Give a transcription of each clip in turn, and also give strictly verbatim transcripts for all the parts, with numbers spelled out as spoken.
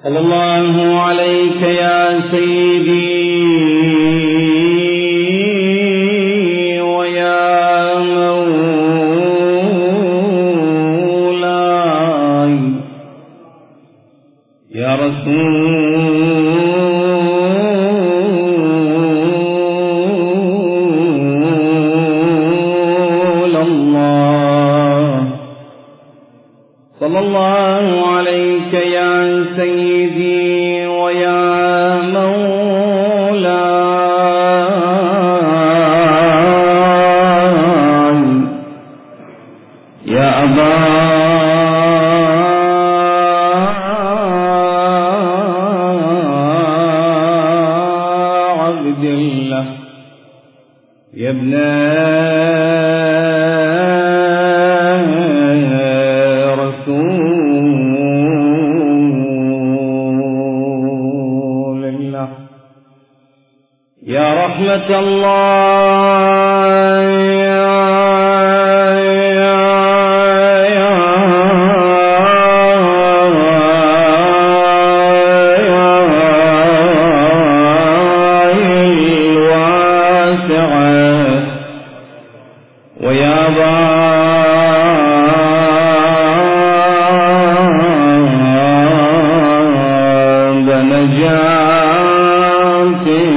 صلى الله عليك يا سيدي ويا مولاي يا رسول الله. صلى الله عليك يا سيدي ويا مولاي يا أبا عبد الله يا ابن يا رحمة الله الواسعة ويا باب نجاتي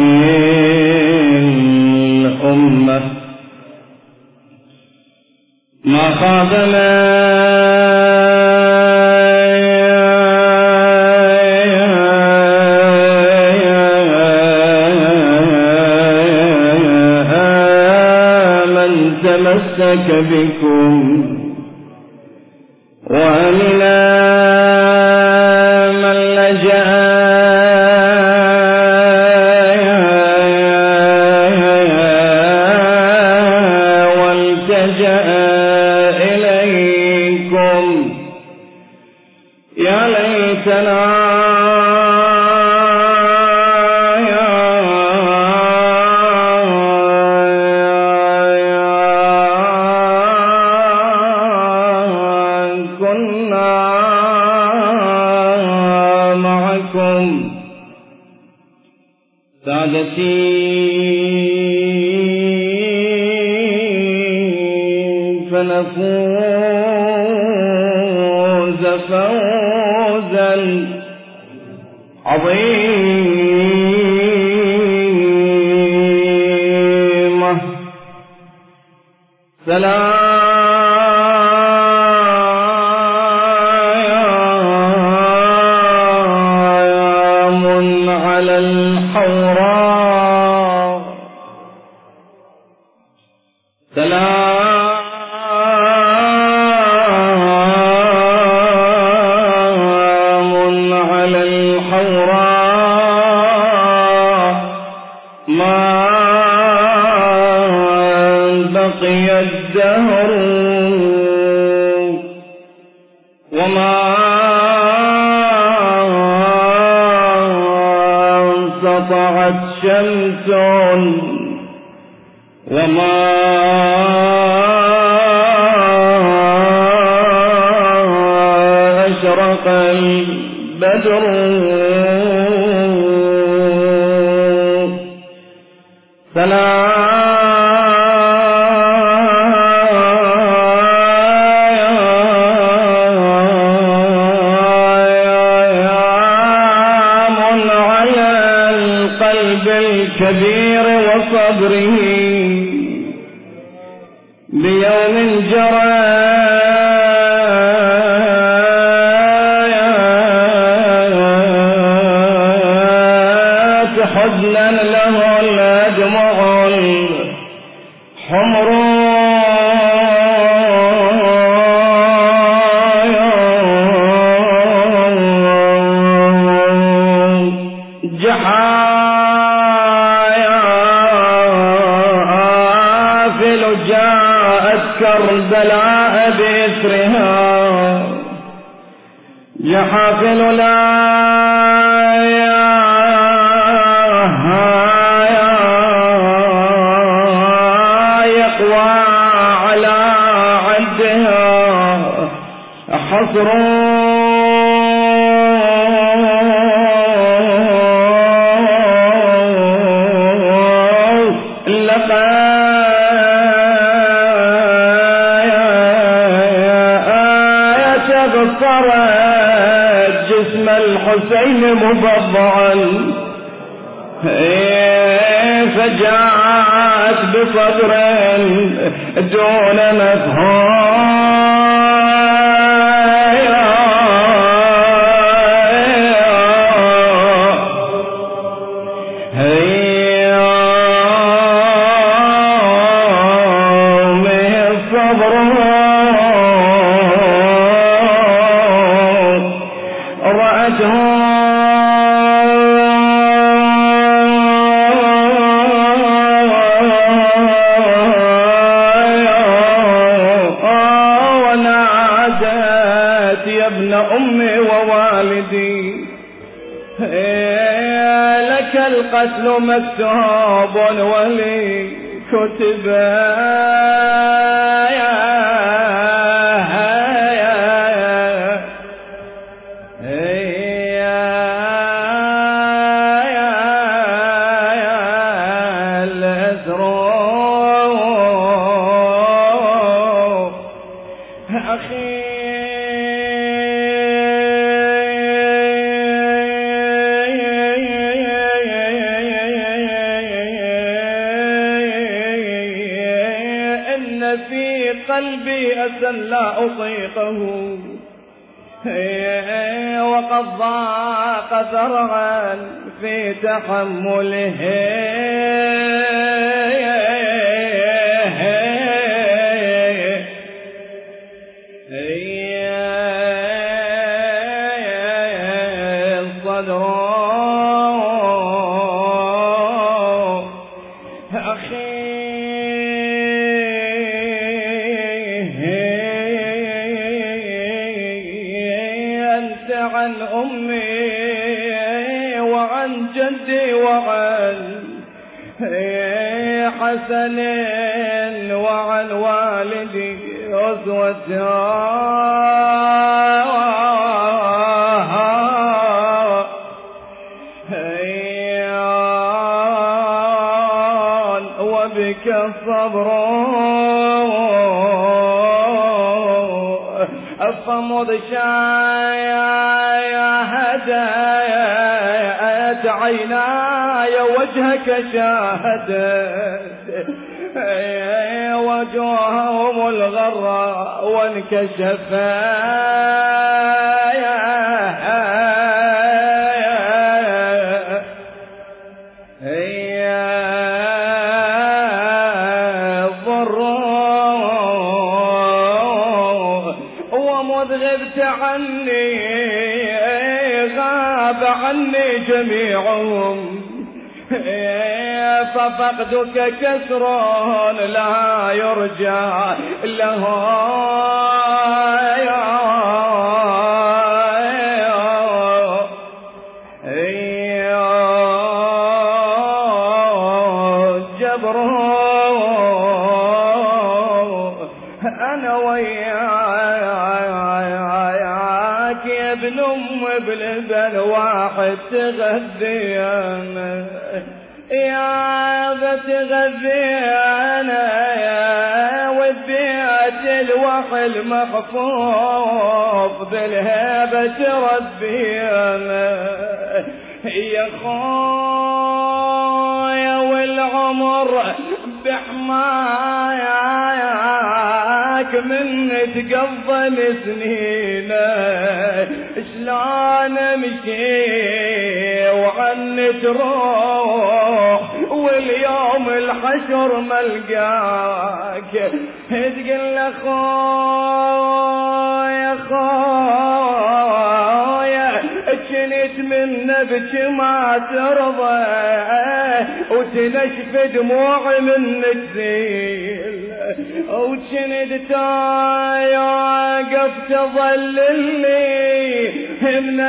ما خاب من تمسك بكم وأمنا من لجأ والتجأ إليكم. يا ليتنا كنا معكم سادتي فنفوز فوزا عظيما. سلام على الحوراء سلام على الحوراء ما بقي الدهر وما سطعت شمس وما أشرق البدر سلام على القلب الكبير وصبره بيوم جرى حزنا له الأدمع الحمر جحافل جاءت كربلاء بإسرها جحافل لا حصر الحسين مبضعا فجاءت بصدر دون مفهوم القتل مكتوب ولي كتب لا أطيقه وقد ضاق ذرعا في تحمله الصدر عن أمي وعن جدي وعن حسن وعن والدي أسوة وبك الصبر الصمد شاهدت عيناي وجهك شاهدت وجوههم الغراء وانكشفا غبت عني غاب عني جميعهم ففقدك كسر لا يرجى له جبر أنا وياك يا ابن أم بلبن واحد تغذينا يا بتغذينا يا وديت الوحي المحفوظ بالهبة ربينا يا خويا والعمر بحماياك من تقضل سنينا شلون امشي وعن تروح واليوم الحشر ملقاك تقول اخويا اخويا كنت من نبك ما ترضى وتنشف دموع من تزيل وكنت تايا تظللني من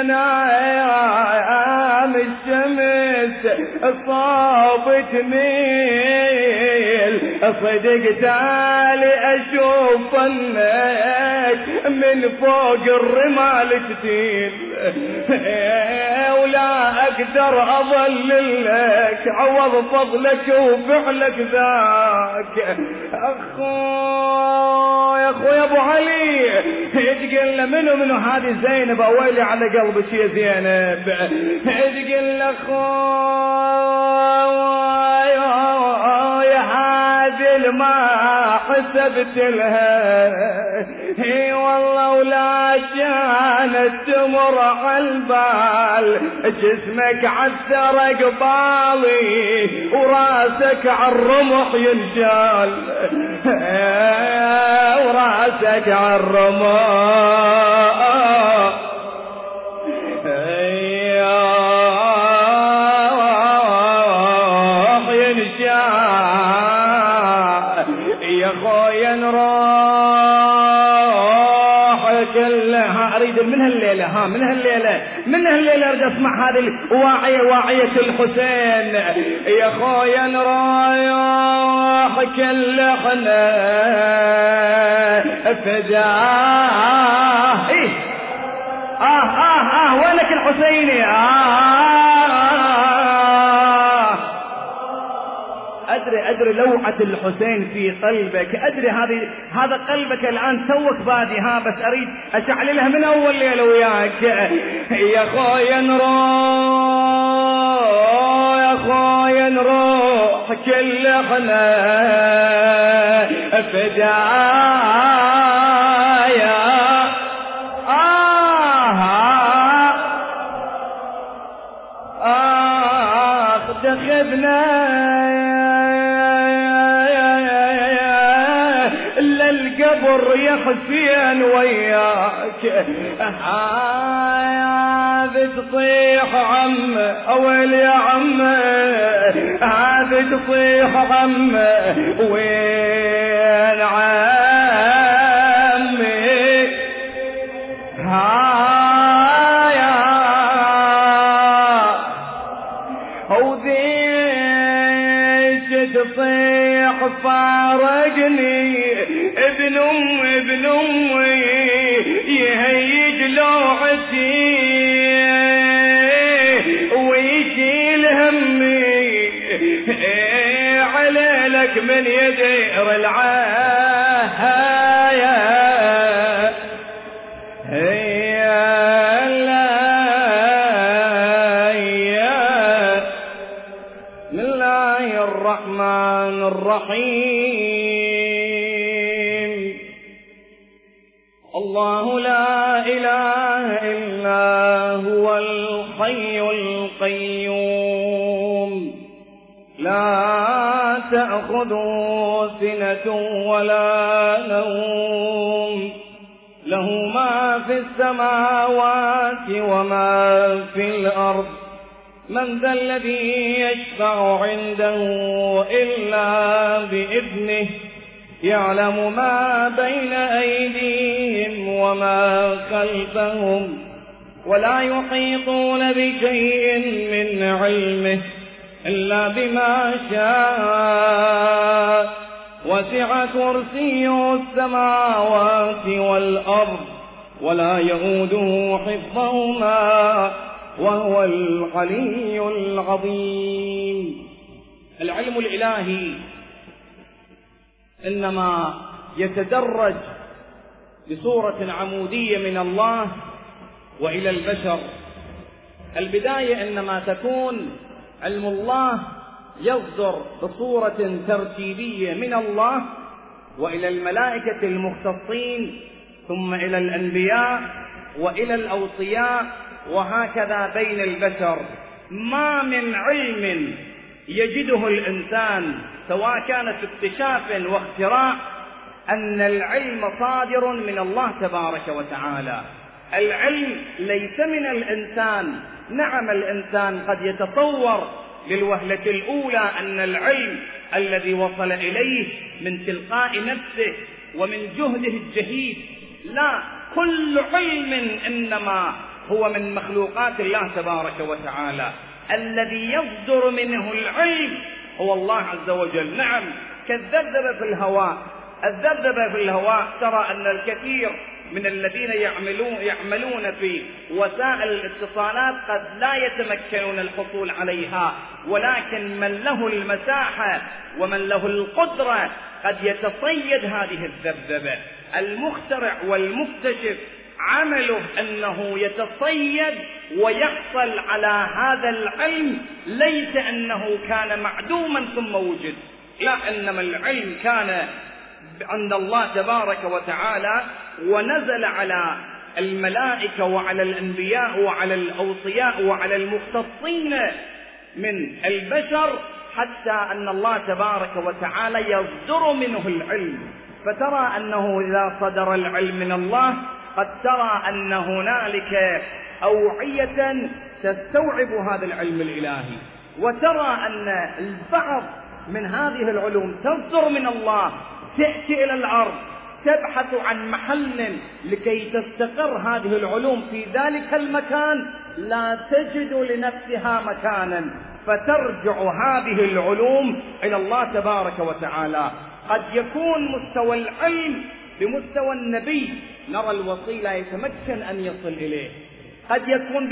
نايم الشمس صابت ميل صدق تالي اشوف انك من فوق الرمال تتيل ولا اقدر اظل لك عوض فضلك وفعلك ذاك. اخوي اخوي ابو علي تقول له منو منو هذه زينب اويلي على قلبك يا زينب. تقول له اخوي هذه ما حسبت لها اي والله ولا كانت تمر عالبال جسمك عثر قبالي وراسك عالرمح ينشال وراسك عالرمح ينشال يا خويا نروح كلها اريد من هالليله ها من هالليله من هالليله اريد اسمع هذه الواعيه واعيه الحسين. يا خويا نروح كلنا فداه إيه؟ اه اه اه وينك الحسيني آه أدري أدري لوعة الحسين في قلبك أدري هذه هذا قلبك الآن توك بادي ها بس أريد أشعللها من أول ليلة وياك. يا خويا نروح يا خويا نروح كل احنا فدايا آه آه دخبنا للقبر يا حسين وياك هذا تطيح عم أول يا عم هذا تطيح عم وين عمي هايا وذيك تطيح فارقني ابن ام ابن امي يهيج لوعتي ويشيل همي عليلك من يدير العاهايا هيا لا بسم الله الرحمن الرحيم. الله لا إله إلا هو الحي القيوم لا تأخذه سنة ولا نوم له ما في السماوات وما في الأرض من ذا الذي يشفع عنده إلا بإذنه يعلم ما بين أيديهم وما خلفهم ولا يحيطون بشيء من علمه إلا بما شاء وسع كرسيه السماوات والأرض ولا يؤوده حفظهما وهو العلي العظيم. العلم الإلهي إنما يتدرج بصورة عمودية من الله وإلى البشر. البداية إنما تكون علم الله يصدر بصورة ترتيبية من الله وإلى الملائكة المختصين ثم إلى الأنبياء وإلى الأوصياء وهكذا بين البشر. ما من علم يجده الإنسان سواء كانت اكتشاف واختراع أن العلم صادر من الله تبارك وتعالى. العلم ليس من الإنسان. نعم الإنسان قد يتصور للوهلة الأولى أن العلم الذي وصل إليه من تلقاء نفسه ومن جهده الجهيد، لا، كل علم إنما هو من مخلوقات الله تبارك وتعالى. الذي يصدر منه العلم هو الله عز وجل. نعم كالذبذبة في الهواء. الذبذبة في الهواء ترى أن الكثير من الذين يعملون, يعملون في وسائل الاتصالات قد لا يتمكنون الحصول عليها، ولكن من له المساحة ومن له القدرة قد يتصيد هذه الذبذبة. المخترع والمكتشف عمله أنه يتصيد ويحصل على هذا العلم، ليس أنه كان معدوما ثم وجد، لا، إنما العلم كان عند الله تبارك وتعالى، ونزل على الملائكة وعلى الأنبياء وعلى الأوصياء وعلى المختصين من البشر، حتى أن الله تبارك وتعالى يصدر منه العلم. فترى أنه إذا صدر العلم من الله قد ترى أن هنالك أوعية تستوعب هذا العلم الإلهي، وترى أن البعض من هذه العلوم تصدر من الله تأتي إلى الأرض تبحث عن محل لكي تستقر هذه العلوم في ذلك المكان، لا تجد لنفسها مكانا، فترجع هذه العلوم إلى الله تبارك وتعالى. قد يكون مستوى العلم بمستوى النبي، نرى الوصي لا يتمكن أن يصل إليه، قد يكون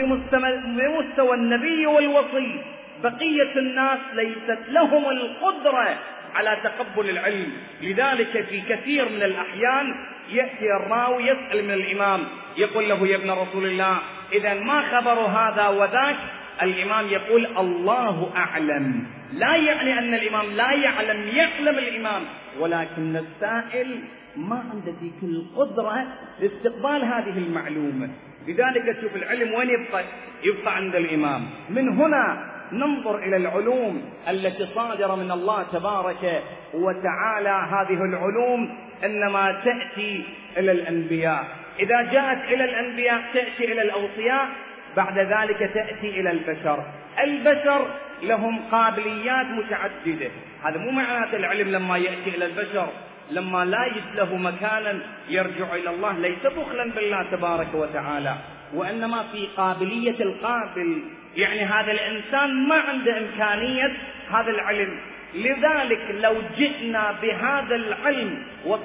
بمستوى النبي والوصي بقية الناس ليست لهم القدرة على تقبل العلم. لذلك في كثير من الأحيان يأتي الراوي يسأل من الإمام يقول له: يا ابن رسول الله، إذا ما خبر هذا وذاك؟ الإمام يقول: الله أعلم. لا يعني أن الإمام لا يعلم، يعلم الإمام، ولكن السائل ما عنده ذيك القدرة لاستقبال هذه المعلومة. لذلك تشوف العلم وين يبقى؟ يبقى عند الإمام. من هنا ننظر إلى العلوم التي صادرة من الله تبارك وتعالى. هذه العلوم إنما تأتي إلى الأنبياء، إذا جاءت إلى الأنبياء تأتي إلى الأوصياء، بعد ذلك تأتي إلى البشر. البشر لهم قابليات متعددة. هذا مو معناته العلم لما يأتي إلى البشر لما لا يجد له مكانا يرجع إلى الله ليس بخلا بالله تبارك وتعالى، وإنما في قابلية القابل، يعني هذا الإنسان ما عنده إمكانية هذا العلم. لذلك لو جئنا بهذا العلم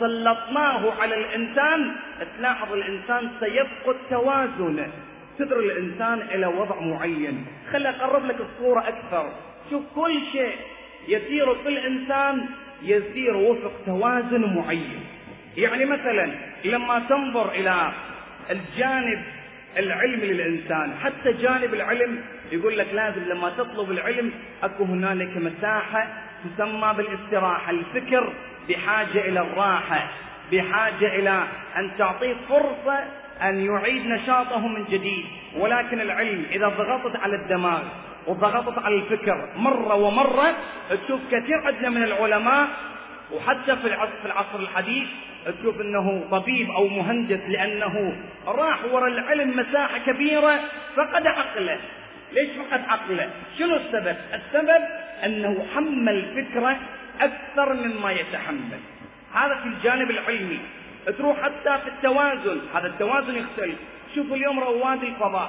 وسلطناه على الإنسان تلاحظ الإنسان سيفقد توازنه، تدر الإنسان إلى وضع معين. خلي أقرب لك الصورة أكثر. شوف، كل شيء يسير في الإنسان يسير وفق توازن معين. يعني مثلا لما تنظر إلى الجانب العلمي للإنسان، حتى جانب العلم يقول لك لازم لما تطلب العلم أكو هنالك مساحة تسمى بالاستراحة. الفكر بحاجة إلى الراحة، بحاجة إلى أن تعطيه فرصة أن يعيد نشاطه من جديد. ولكن العلم إذا ضغطت على الدماغ وضغطت على الفكر مرة ومرة، تشوف كثير عندنا من العلماء وحتى في العصر, في العصر الحديث تشوف أنه طبيب أو مهندس لأنه راح وراء العلم مساحة كبيرة فقد عقله. ليش فقد عقله؟ شنو السبب؟ السبب أنه حمل فكرة أكثر مما يتحمل. هذا في الجانب العلمي. تروح حتى في التوازن، هذا التوازن يختلف. شوفوا اليوم رواد الفضاء،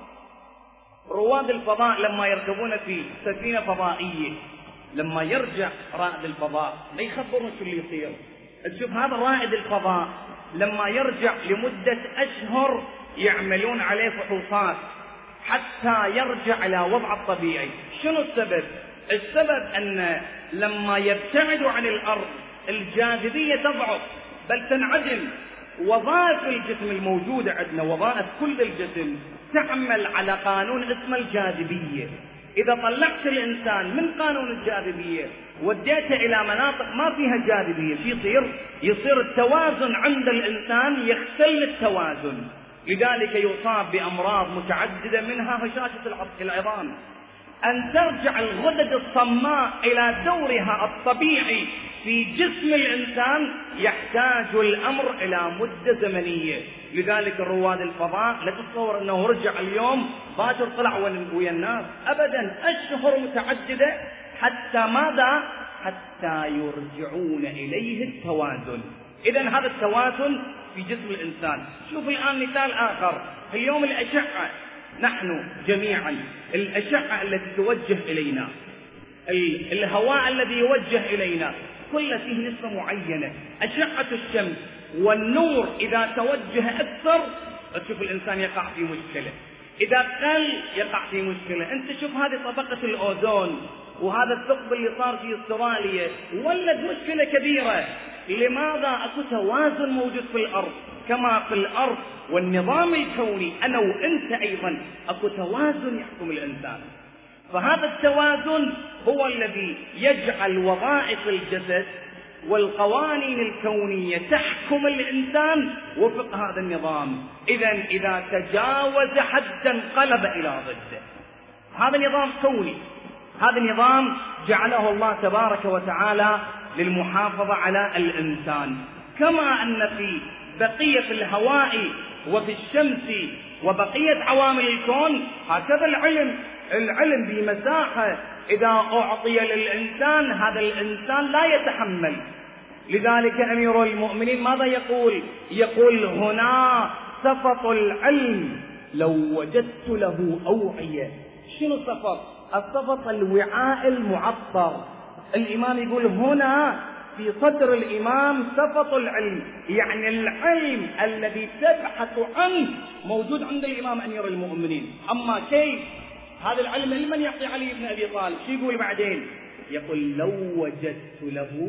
رواد الفضاء لما يركبون في سفينة فضائية، لما يرجع رائد الفضاء لا يخبرون شو اللي يصير. تشوف هذا رائد الفضاء لما يرجع لمدة أشهر يعملون عليه فحوصات حتى يرجع إلى وضع الطبيعي. شنو السبب؟ السبب أن لما يبتعدوا عن الأرض الجاذبية تضعف بل تنعدم. وظائف الجسم الموجودة عندنا، وظائف كل الجسم تعمل على قانون اسمه الجاذبية. إذا طلعت الإنسان من قانون الجاذبية وديته إلى مناطق ما فيها جاذبية، شو يصير؟ يصير التوازن عند الإنسان يختل التوازن. لذلك يصاب بأمراض متعددة منها هشاشة العظام. أن ترجع الغدد الصماء إلى دورها الطبيعي في جسم الإنسان يحتاج الأمر إلى مدة زمنية. لذلك رواد الفضاء لا تتصور أنه رجع اليوم باكر طلع ويا الناس، أبدا، أشهر متعددة حتى ماذا؟ حتى يرجعون إليه التوازن. إذن هذا التوازن في جسم الإنسان. شوف الآن مثال آخر، اليوم الأشعة، نحن جميعا الأشعة التي توجه إلينا، الهواء الذي يوجه إلينا كل فيه نسبة معينة. أشعة الشمس والنور إذا توجه أكثر تشوف الإنسان يقع في مشكلة، إذا قل يقع في مشكلة. أنت شوف هذه طبقة الأوزون وهذا الثقب اللي صار في استراليا ولد مشكلة كبيرة. لماذا؟ أكو توازن موجود في الأرض كما في الأرض والنظام الكوني أنا وأنت أيضا أكو توازن يحكم الإنسان. فهذا التوازن هو الذي يجعل وظائف الجسد والقوانين الكونية تحكم الإنسان وفق هذا النظام. إذن إذا تجاوز حدا انقلب إلى ضده. هذا نظام كوني، هذا النظام جعله الله تبارك وتعالى للمحافظة على الإنسان. كما أن في بقية الهواء وفي الشمس وبقية عوامل الكون هكذا العلم العلم بمساحة إذا أعطي للإنسان هذا الإنسان لا يتحمل. لذلك أمير المؤمنين ماذا يقول؟ يقول هنا سفط العلم لو وجدت له أوعية. شنو سفط؟ السفط الوعاء المعطر. الإمام يقول هنا في صدر الإمام سفط العلم، يعني العلم الذي تبحث عنه موجود عند الإمام أمير المؤمنين. أما كيف هذا العلم لمن يعطي علي بن أبي طالب؟ شو يقول بعدين؟ يقول لو وجدت له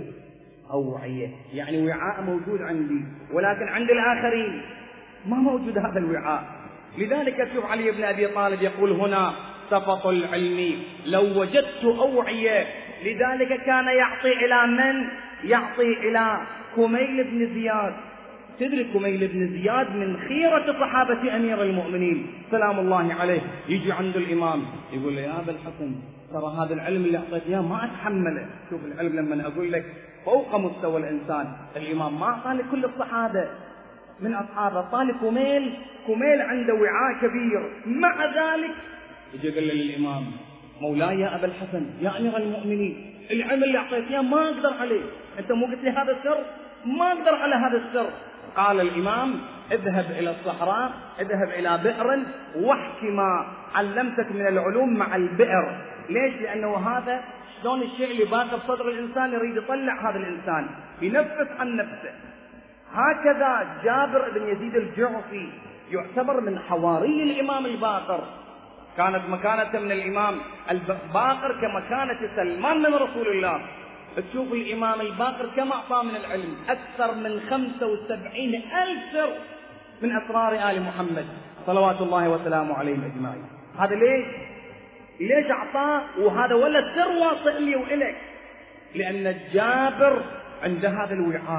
أوعية، يعني وعاء موجود عندي ولكن عند الآخرين ما موجود هذا الوعاء. لذلك تشوف علي بن أبي طالب يقول هنا سفط العلم لو وجدت أوعية. لذلك كان يعطي إلى من؟ يعطي إلى كميل بن زياد. تدري كميل بن زياد من خيرة صحابة أمير المؤمنين سلام الله عليه. يجي عند الإمام يقول له يا أبا الحسن ترى هذا العلم اللي أعطيت إياه ما أتحمله. شوف العلم لما أقول لك فوق مستوى الإنسان. الإمام ما أعطى لكل الصحابة من أصحابه، أعطى لكميل. كميل عنده وعاء كبير، مع ذلك يجي يقول للإمام مولاي يا أبا الحسن يا أمير المؤمنين العلم اللي أعطيت إياه ما أقدر عليه، أنت مو قلت لي هذا السر؟ ما أقدر على هذا السر. قال الإمام اذهب إلى الصحراء، اذهب إلى بئر واحكي ما علمتك من العلوم مع البئر. ليش؟ لأنه هذا شلون الشيء اللي باقي بصدر الإنسان يريد يطلع هذا الإنسان ينفس عن نفسه. هكذا جابر بن يزيد الجعفي يعتبر من حواري الإمام الباقر، كانت مكانة من الإمام الباقر كمكانة سلمان من رسول الله. تشوف الإمام الباقر كما أعطى من العلم أكثر من خمسة وسبعين ألف سر من أسرار آل محمد صلوات الله وسلامه عليهم أجمعين. هذا ليش؟ ليش أعطاه وهذا ولا سر واصل لي وإلك؟ لأن جابر عند هذا الوعاء،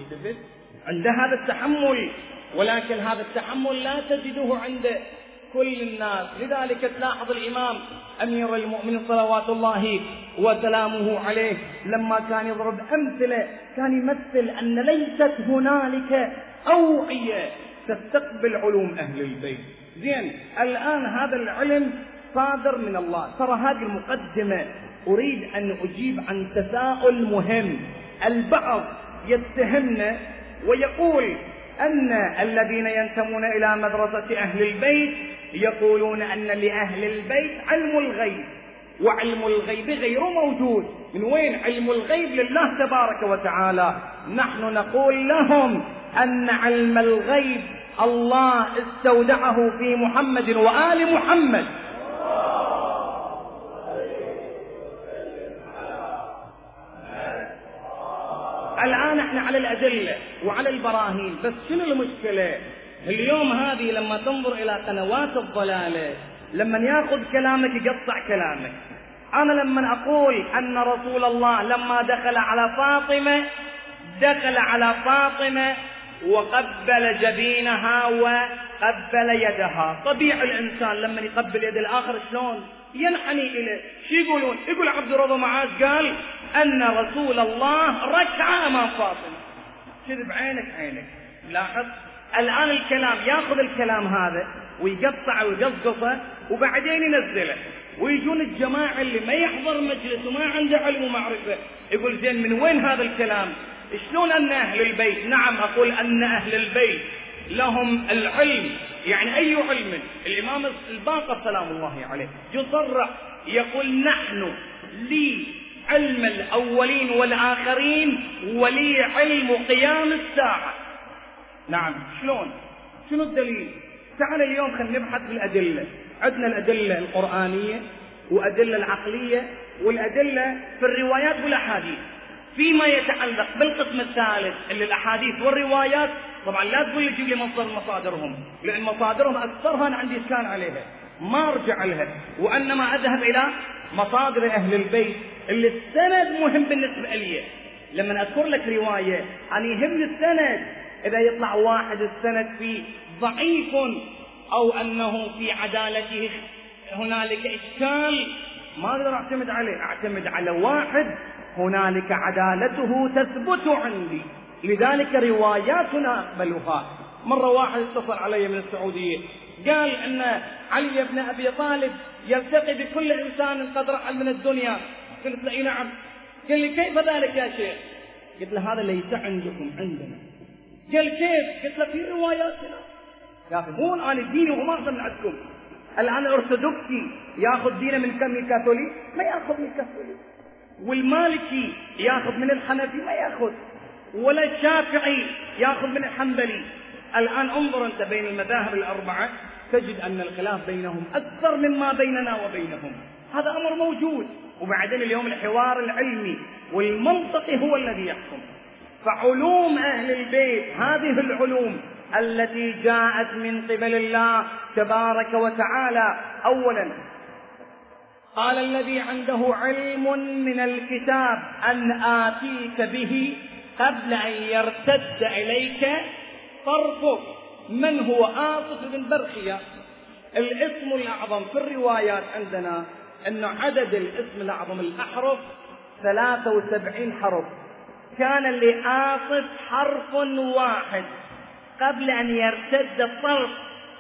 عند هذا التحمل، ولكن هذا التحمل لا تجده عند كل الناس. لذلك تلاحظ الإمام أمير المؤمنين صلوات الله وسلامه عليه لما كان يضرب أمثلة كان يمثل أن ليست هنالك أوعية تستقبل علوم أهل البيت. زين، الآن هذا العلم صادر من الله. ترى هذه المقدمة أريد أن أجيب عن تساؤل مهم. البعض يتهمنا ويقول أن الذين ينتمون إلى مدرسة أهل البيت يقولون أن لأهل البيت علم الغيب، وعلم الغيب غير موجود. من وين علم الغيب؟ لله تبارك وتعالى. نحن نقول لهم أن علم الغيب الله استودعه في محمد وآل محمد. الآن احنا على الأدلة وعلى البراهين، بس شنو المشكلة؟ اليوم هذه لما تنظر إلى قنوات الضلالة لما ياخذ كلامك يقطع كلامك. أنا لما أقول أن رسول الله لما دخل على فاطمة دخل على فاطمة وقبل جبينها وقبل يدها، طبيعي الإنسان لما يقبل يد الآخر شلون؟ ينحني إليه. شو يقولون؟ يقول عبد الرضا معاذ قال أن رسول الله ركع أمام فاطمة. كذب عينك عينك. لاحظ الآن الكلام يأخذ الكلام هذا ويقطع ويقصقصه وبعدين ينزله، ويجون الجماعة اللي ما يحضر مجلس وما عنده علم ومعرفة يقول زين من وين هذا الكلام؟ شلون أن أهل البيت؟ نعم أقول أن أهل البيت لهم العلم. يعني أي علم؟ الإمام الباقر سلام الله عليه يصرح يقول نحن لي علم الأولين والآخرين ولي علم قيام الساعة. نعم. شلون؟ شنو الدليل؟ تعال اليوم خلينا نبحث بالأدلة. عندنا الأدلة القرآنية وأدلة العقلية والأدلة في الروايات والأحاديث. فيما يتعلق بالقسم الثالث اللي الأحاديث والروايات، طبعا لا تقول لي جيب لي مصدر مصادرهم، لأن مصادرهم أكثرها أنا عندي إشكال عليها ما أرجع لها، وإنما أذهب إلى مصادر أهل البيت اللي السند مهم بالنسبة لي. لما أذكر لك رواية أنا يهمني السند، إذا يطلع واحد السند فيه ضعيف أو أنه في عدالته هنالك إشكال ما أقدر أعتمد عليه، أعتمد على واحد هنالك عدالته تثبت عندي، لذلك رواياتنا أقبلها. مرة واحد اتصل علي من السعودية قال أن علي بن أبي طالب يلتقي بكل إنسان قد رحل من الدنيا. قلت له نعم. قال لي كيف ذلك يا شيخ؟ قلت له هذا ليس عندكم عندنا. قال كيف؟ قلت له في رواياتنا. يا أخي هون أنا ديني وما أخذ من عندكم. الآن الأرثوذكسي يأخذ دينه من كم؟ من الكاثوليك؟ ما يأخذ من الكاثوليك. والمالكي يأخذ من الحنفي؟ ما يأخذ. ولا الشافعي يأخذ من الحنبلي. الآن انظر أنت بين المذاهب الأربعة تجد أن الخلاف بينهم أكثر مما بيننا وبينهم. هذا أمر موجود. وبعدين اليوم الحوار العلمي والمنطقي هو الذي يحكم. فعلوم أهل البيت هذه العلوم التي جاءت من قبل الله تبارك وتعالى. أولا قال الذي عنده علم من الكتاب أن آتيك به قبل أن يرتد إليك طرفك. من هو؟ آصف بن برخية. الاسم الأعظم في الروايات عندنا أن عدد الاسم الأعظم الأحرف ثلاثة وسبعين حرف. كان لآصف حرف واحد قبل أن يرتد الطرف.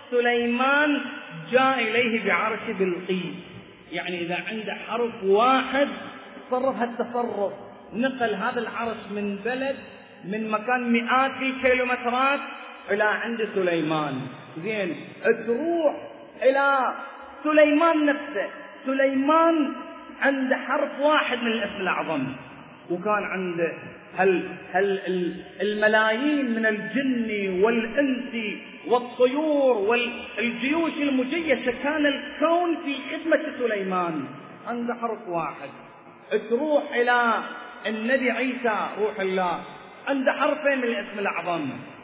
سليمان جاء إليه بعرش بلقيس، يعني إذا عنده حرف واحد تصرف هالتصرف، نقل هذا العرش من بلد من مكان مئات الكيلومترات إلى عند سليمان. زين، تروح إلى سليمان نفسه، سليمان عنده حرف واحد من الاسم الأعظم، وكان عنده هل هل الملايين من الجن والإنس والطيور والجيوش المجيشة. كان الكون في خدمة سليمان، عنده حرف واحد. تروح إلى النبي عيسى روح الله، عنده حرفين من الاسم الأعظم،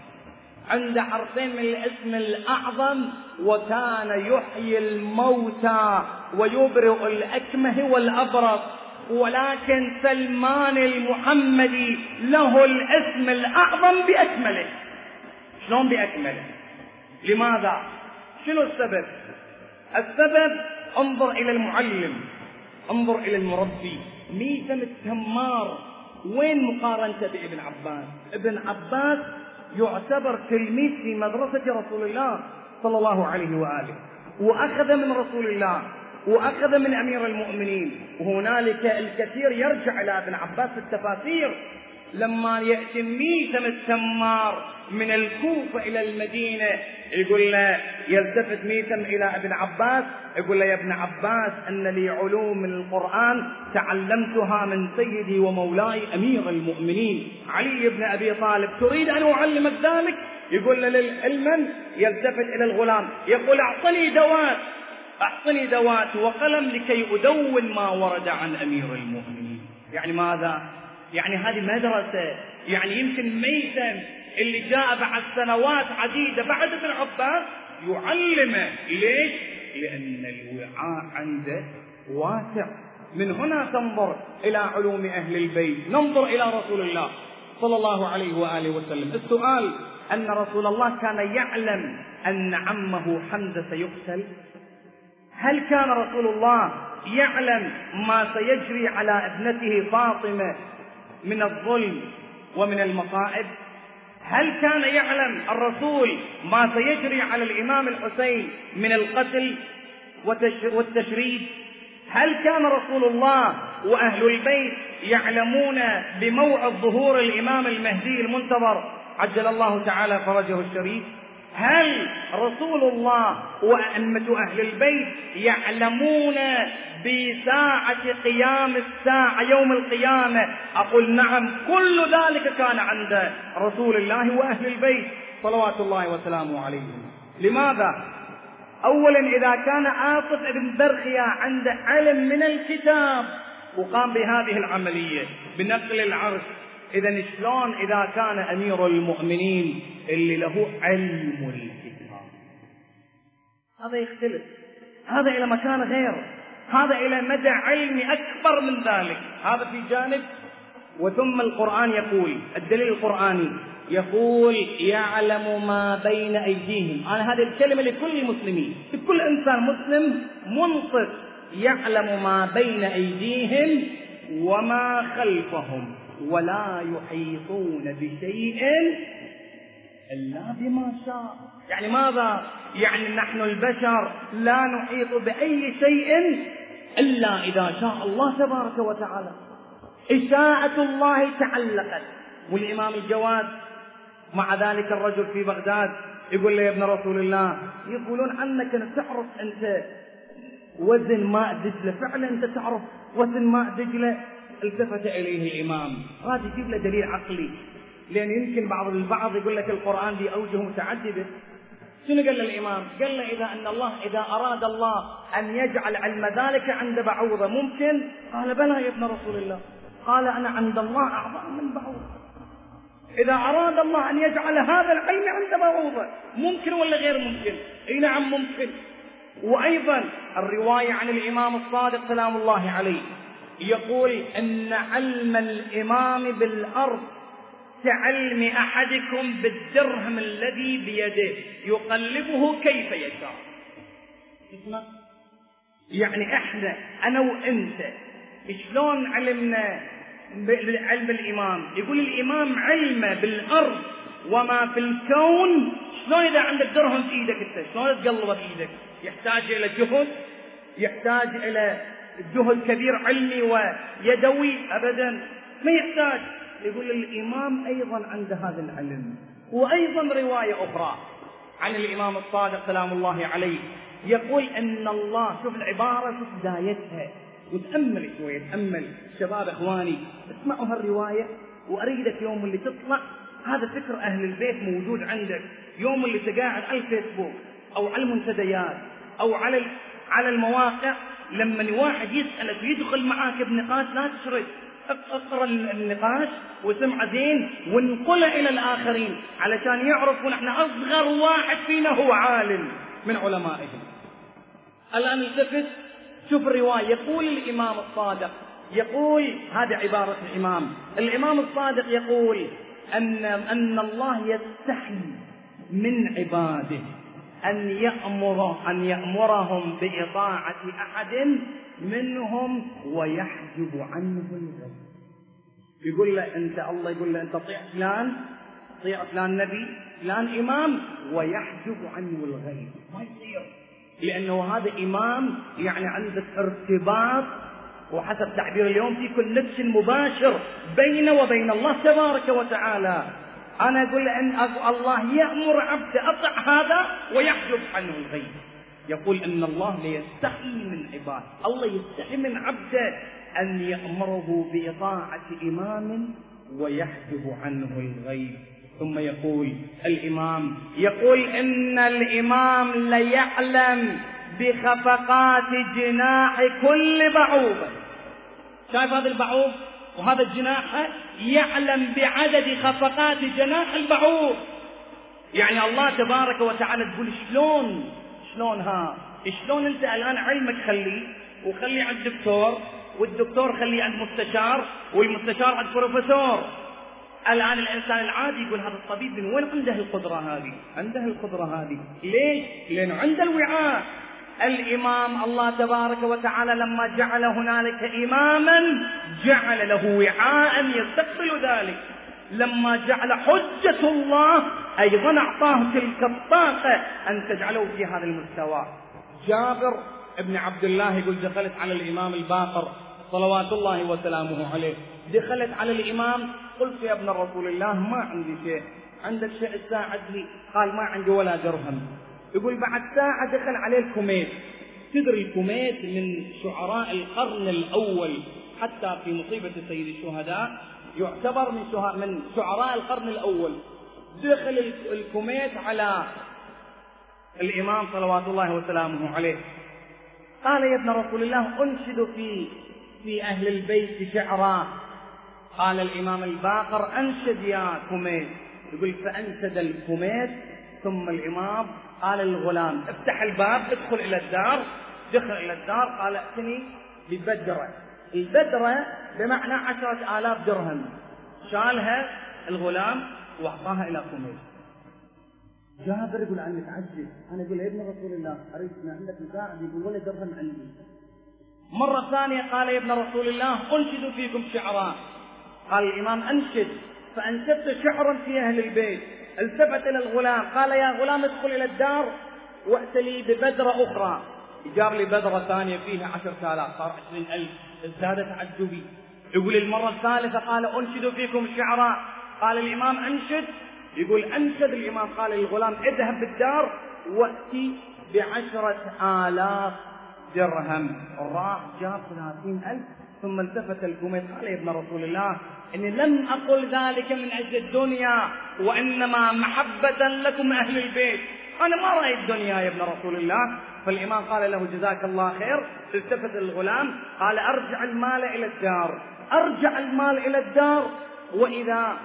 عنده حرفين من الاسم الأعظم. وكان يحيي الموتى ويبرئ الأكمه والأبرص. ولكن سلمان المحمدي له الاسم الأعظم بأكمله. شلون بأكمله؟ لماذا؟ شنو السبب؟ السبب انظر إلى المعلم، انظر إلى المربي. ميثم التمار وين مقارنته بابن عباس؟ ابن عباس يعتبر تلميذ في مدرسة رسول الله صلى الله عليه وآله، وأخذ من رسول الله وأخذ من أمير المؤمنين. وهنالك الكثير يرجع إلى ابن عباس في التفاسير. لما يأتي ميثم التمار من الكوفة إلى المدينة يقول له، يلتفت ميثم إلى ابن عباس يقول له يا ابن عباس أن لي علوم من القرآن تعلمتها من سيدي ومولاي أمير المؤمنين علي بن أبي طالب، تريد أن أعلمك ذلك؟ يقول له للعلم. يلتفت إلى الغلام يقول أعطني دوات، أعطني دوات وقلم لكي أدون ما ورد عن أمير المؤمنين. يعني ماذا؟ يعني هذه مدرسة. يعني يمكن ميثم اللي جاء بعد سنوات عديدة بعد ابن عباس يعلمه. ليش؟ لأن الوعاء عنده واسع. من هنا تنظر إلى علوم أهل البيت، ننظر إلى رسول الله صلى الله عليه وآله وسلم. السؤال أن رسول الله كان يعلم أن عمه حمزة سيقتل؟ هل كان رسول الله يعلم ما سيجري على ابنته فاطمة من الظلم ومن المصائب؟ هل كان يعلم الرسول ما سيجري على الإمام الحسين من القتل والتشريد؟ هل كان رسول الله وأهل البيت يعلمون بموعد ظهور الإمام المهدي المنتظر عجل الله تعالى فرجه الشريف؟ هل رسول الله وأئمة أهل البيت يعلمون بساعة قيام الساعة يوم القيامة؟ أقول نعم، كل ذلك كان عند رسول الله وأهل البيت. صلوات الله وسلامه عليهم. لماذا؟ أولا إذا كان عاصف بن برخيا عنده علم من الكتاب وقام بهذه العملية بنقل العرش، إذا شلون إذا كان أمير المؤمنين اللي له علم الكتاب؟ هذا يختلف، هذا إلى مكان غير، هذا إلى مدى علمي أكبر من ذلك. هذا في جانب. وثم القرآن يقول، الدليل القرآني يقول يعلم ما بين أيديهم. أنا هذه الكلمة لكل المسلمين، لكل إنسان مسلم منصف، يعلم ما بين أيديهم وما خلفهم ولا يحيطون بشيء إلا بما شاء. يعني ماذا؟ يعني نحن البشر لا نحيط بأي شيء إلا إذا شاء الله تبارك وتعالى. إشاءة الله تعلقت. والإمام الجواد مع ذلك الرجل في بغداد يقول له يا ابن رسول الله، يقولون عنك أن تعرف أنت وزن ماء دجلة، فعلا أنت تعرف وزن ماء دجلة؟ التفت إليه الإمام، هذا يجيب له دليل عقلي، لأن يمكن بعض البعض يقول لك القرآن دي أوجه متعددة. شنو قال له الإمام؟ قال له إذا أن الله إذا أراد الله أن يجعل علم ذلك عند بعوضة ممكن؟ قال بلى يا ابن رسول الله. قال أنا عند الله أعظم من بعوضة. إذا أراد الله أن يجعل هذا العلم عند بعوضة ممكن ولا غير ممكن؟ إي نعم ممكن. وأيضا الرواية عن الإمام الصادق سلام الله عليه يقول أن علم الإمام بالأرض كعلم أحدكم بالدرهم الذي بيده يقلبه كيف يشاء. يعني إحنا أنا وإنت شلون علمنا بعلم الإمام؟ يقول الإمام علمه بالأرض وما في الكون. شلون إذا عندك درهم في إيدك أنت شلون تقلبه بإيدك؟ يحتاج إلى جهد، يحتاج إلى جهد كبير علمي ويدوي؟ أبدا ما يحتاج. يقول الإمام أيضا عند هذا العلم. وأيضا رواية أخرى عن الإمام الصادق سلام الله عليه يقول أن الله، شوف العبارة شوف بدايتها، وتأمل شوية، تأمل شباب إخواني اسمعوا هالرواية، وأريدك يوم اللي تطلع هذا فكر أهل البيت موجود عندك، يوم اللي تقاعد على الفيسبوك أو على المنتديات أو على على المواقع، لما واحد يسألك ويدخل معاك بنقاش لا تشرد، اقرأ النقاش وسمع زين وانقله إلى الآخرين علشان يعرفوا نحن أصغر واحد فينا هو عالم من علمائهم. الآن التفت شوف الرواية، يقول الإمام الصادق، يقول هذا عبارة الإمام الإمام الصادق يقول أن أن الله يستحي من عباده أن يأمر أن يأمرهم بإطاعة أحد منهم ويحجب عنه الغيب. يقول له أنت، الله يقول له أنت طيع فلان، طيع فلان نبي، فلان إمام، ويحجب عنه الغيب، ما يصير، لأنه هذا إمام يعني عنده ارتباط، وحسب تعبير اليوم في كونكشن مباشر بينه وبين الله تبارك وتعالى. أنا أقول أن الله يأمر عبده أطع هذا ويحجب عنه الغيب. يقول أن الله ليستحي من عباده، الله يستحي من عبده أن يأمره بإطاعة إمام ويحجب عنه الغيب. ثم يقول الإمام، يقول إن الإمام ليعلم بخفقات جناح كل بعوضة. شايف هذا البعوض وهذا الجناح؟ يعلم بعدد خفقات جناح البعوض. يعني الله تبارك وتعالى تقول شلون شلون ها شلون انت الآن علمك خليه وخليه عند الدكتور، والدكتور خليه عند مستشار، والمستشار عند بروفيسور. الآن الإنسان العادي يقول هذا الطبيب من وين عنده القدرة هذه؟ عنده القدرة هذه ليش؟ لأنه عنده الوعاء. الإمام الله تبارك وتعالى لما جعل هنالك إماما جعل له وعاء يستقبل ذلك. لما جعل حجة الله أيضا أعطاه تلك الطاقة أن تجعله في هذا المستوى. جابر ابن عبد الله يقول دخلت على الإمام الباقر صلوات الله وسلامه عليه، دخلت على الإمام قلت يا ابن رسول الله ما عندي شيء، عندك شيء تساعدني؟ قال ما عندي ولا درهم. يقول بعد ساعة دخل عليه الكوميت. تدري الكوميت من شعراء القرن الأول، حتى في مصيبة سيد الشهداء يعتبر من من شعراء القرن الأول. دخل الكميت على الإمام صلوات الله وسلامه عليه، قال يا ابن رسول الله أنشد في في أهل البيت شعرا. قال الإمام الباقر أنشد يا كميت. يقول فأنشد الكميت، ثم الإمام قال للغلام افتح الباب ادخل إلى الدار. دخل إلى الدار قال ائتني ببدرة. البدرة بمعنى عشرة آلاف درهم. شالها الغلام وأعطاها إلى كميت. جابر يقول عني تعجب، أنا أقول يا ابن رسول الله أريد ما عندك مساعد، يقول ولا درهم عندي. مرة ثانية قال يا ابن رسول الله أنشد فيكم شعرا. قال الإمام أنشد، فأنشدت شعرا في أهل البيت. التفت إلى الغلام قال يا غلام ادخل إلى الدار وأت لي ببدرة أخرى. جاب لي بدرة ثانية فيها عشرة آلاف، صار عشرين ألف. ازداد تعجبي. يقول المرة الثالثة قال أنشد فيكم شعرا. قال الإمام أنشد. يقول أنشد الإمام قال للغلام اذهب بالدار وأتي بعشرة آلاف درهم. راح جاب ثلاثين ألف. ثم التفت الكميت قال يا ابن رسول الله إني لم أقل ذلك من أجل الدنيا، وإنما محبة لكم أهل البيت، أنا ما رأيت الدنيا يا ابن رسول الله. فالإمام قال له جزاك الله خير. التفت الغلام قال أرجع المال إلى الدار. أرجع المال إلى الدار، وإذا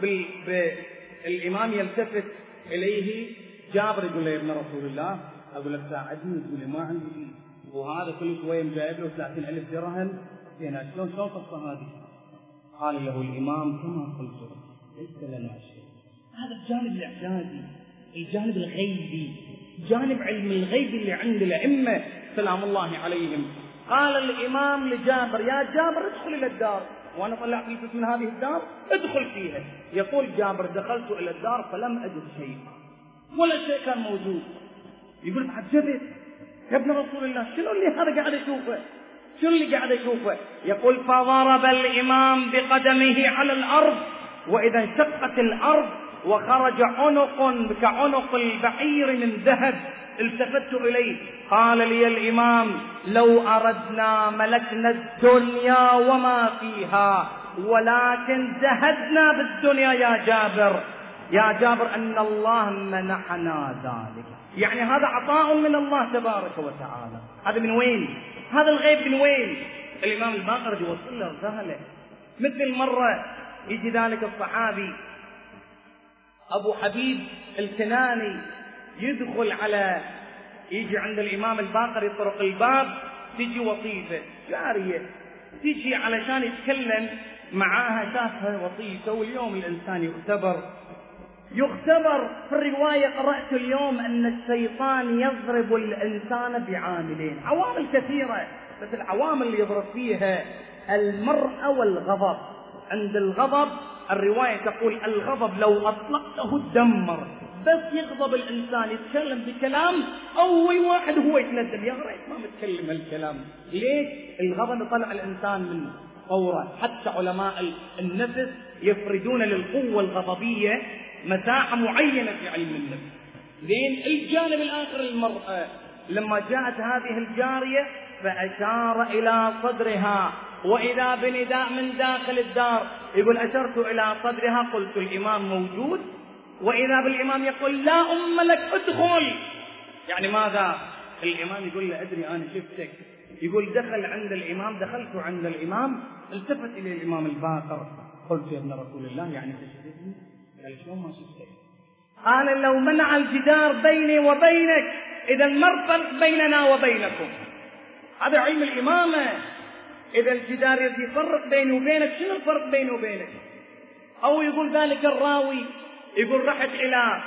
بالإمام يلتفت إليه جابر يقول له يا ابن رسول الله أقول لك ساعدني. يقول لي ما عندي شيء، وهذا كل شوية مجايب له ثلاثين ألف درهم. هنا شلون شلون قصة هذه؟ قال له الإمام كما قلت ليس لنا شيء. هذا الجانب الإعجازي، الجانب الغيبي، جانب علم الغيب اللي عند الأئمة سلام الله عليهم. قال الإمام لجابر يا جابر ادخل إلى الدار، وأنا طلعت الفلوس من هذه الدار ادخل فيها. يقول جابر دخلت إلى الدار فلم أجد شيء، ولا شيء كان موجود. يقول تعجبت يا ابن رسول الله شنو اللي هذا قاعد أشوفه؟ شنو اللي قاعد أشوفه؟ يقول فضرب الإمام بقدمه على الأرض، وإذا انشقت الأرض وخرج عنق كعنق البعير من ذهب. التفت إليه قال لي الإمام لو أردنا ملكنا الدنيا وما فيها، ولكن زهدنا بالدنيا يا جابر. يا جابر أن الله منحنا ذلك، يعني هذا عطاء من الله تبارك وتعالى. هذا من وين؟ هذا الغيب من وين؟ الإمام الباقر يوصل له رسالة. مثل مرة يجي ذلك الصحابي أبو حبيب الكناني يدخل على يجي عند الإمام الباقر يطرق الباب، تجي وظيفة جارية تجي علشان يتكلم معاها، شافها وظيفة. واليوم الإنسان يختبر يختبر في الرواية قرأت اليوم أن الشيطان يضرب الإنسان بعاملين، عوامل كثيرة، بس العوامل اللي يضرب فيها المرأة والغضب. عند الغضب الرواية تقول الغضب لو أطلقته تدمر، بس يغضب الإنسان يتكلم بكلام أول واحد هو يتندم يا ريت ما متكلم هالكلام. ليش؟ الغضب يطلع الإنسان من فورة. حتى علماء النفس يفردون للقوة الغضبية مساحة معينة في علم النفس. لين الجانب الآخر المرأة لما جاءت هذه الجارية فأشار إلى صدرها، وإذا بنداء من داخل الدار يقول أشرت إلى صدرها قلت الإمام موجود، وإذا بالإمام يقول لا أم لك ادخل. يعني ماذا؟ الإمام يقول له أدري أنا شفتك. يقول دخل عند الإمام، دخلت عند الإمام، التفت إلى الإمام الباقر قلت يا ابن رسول الله يعني تشفتني؟ قال شلون ما شفتك؟ قال لو منع الجدار بيني وبينك إذا ما الفرق بيننا وبينكم؟ هذا علم الإمامة. إذا الجدار يفرق بيني وبينك شنو الفرق بيني وبينك؟ أو يقول ذلك الراوي يقول رحت إلى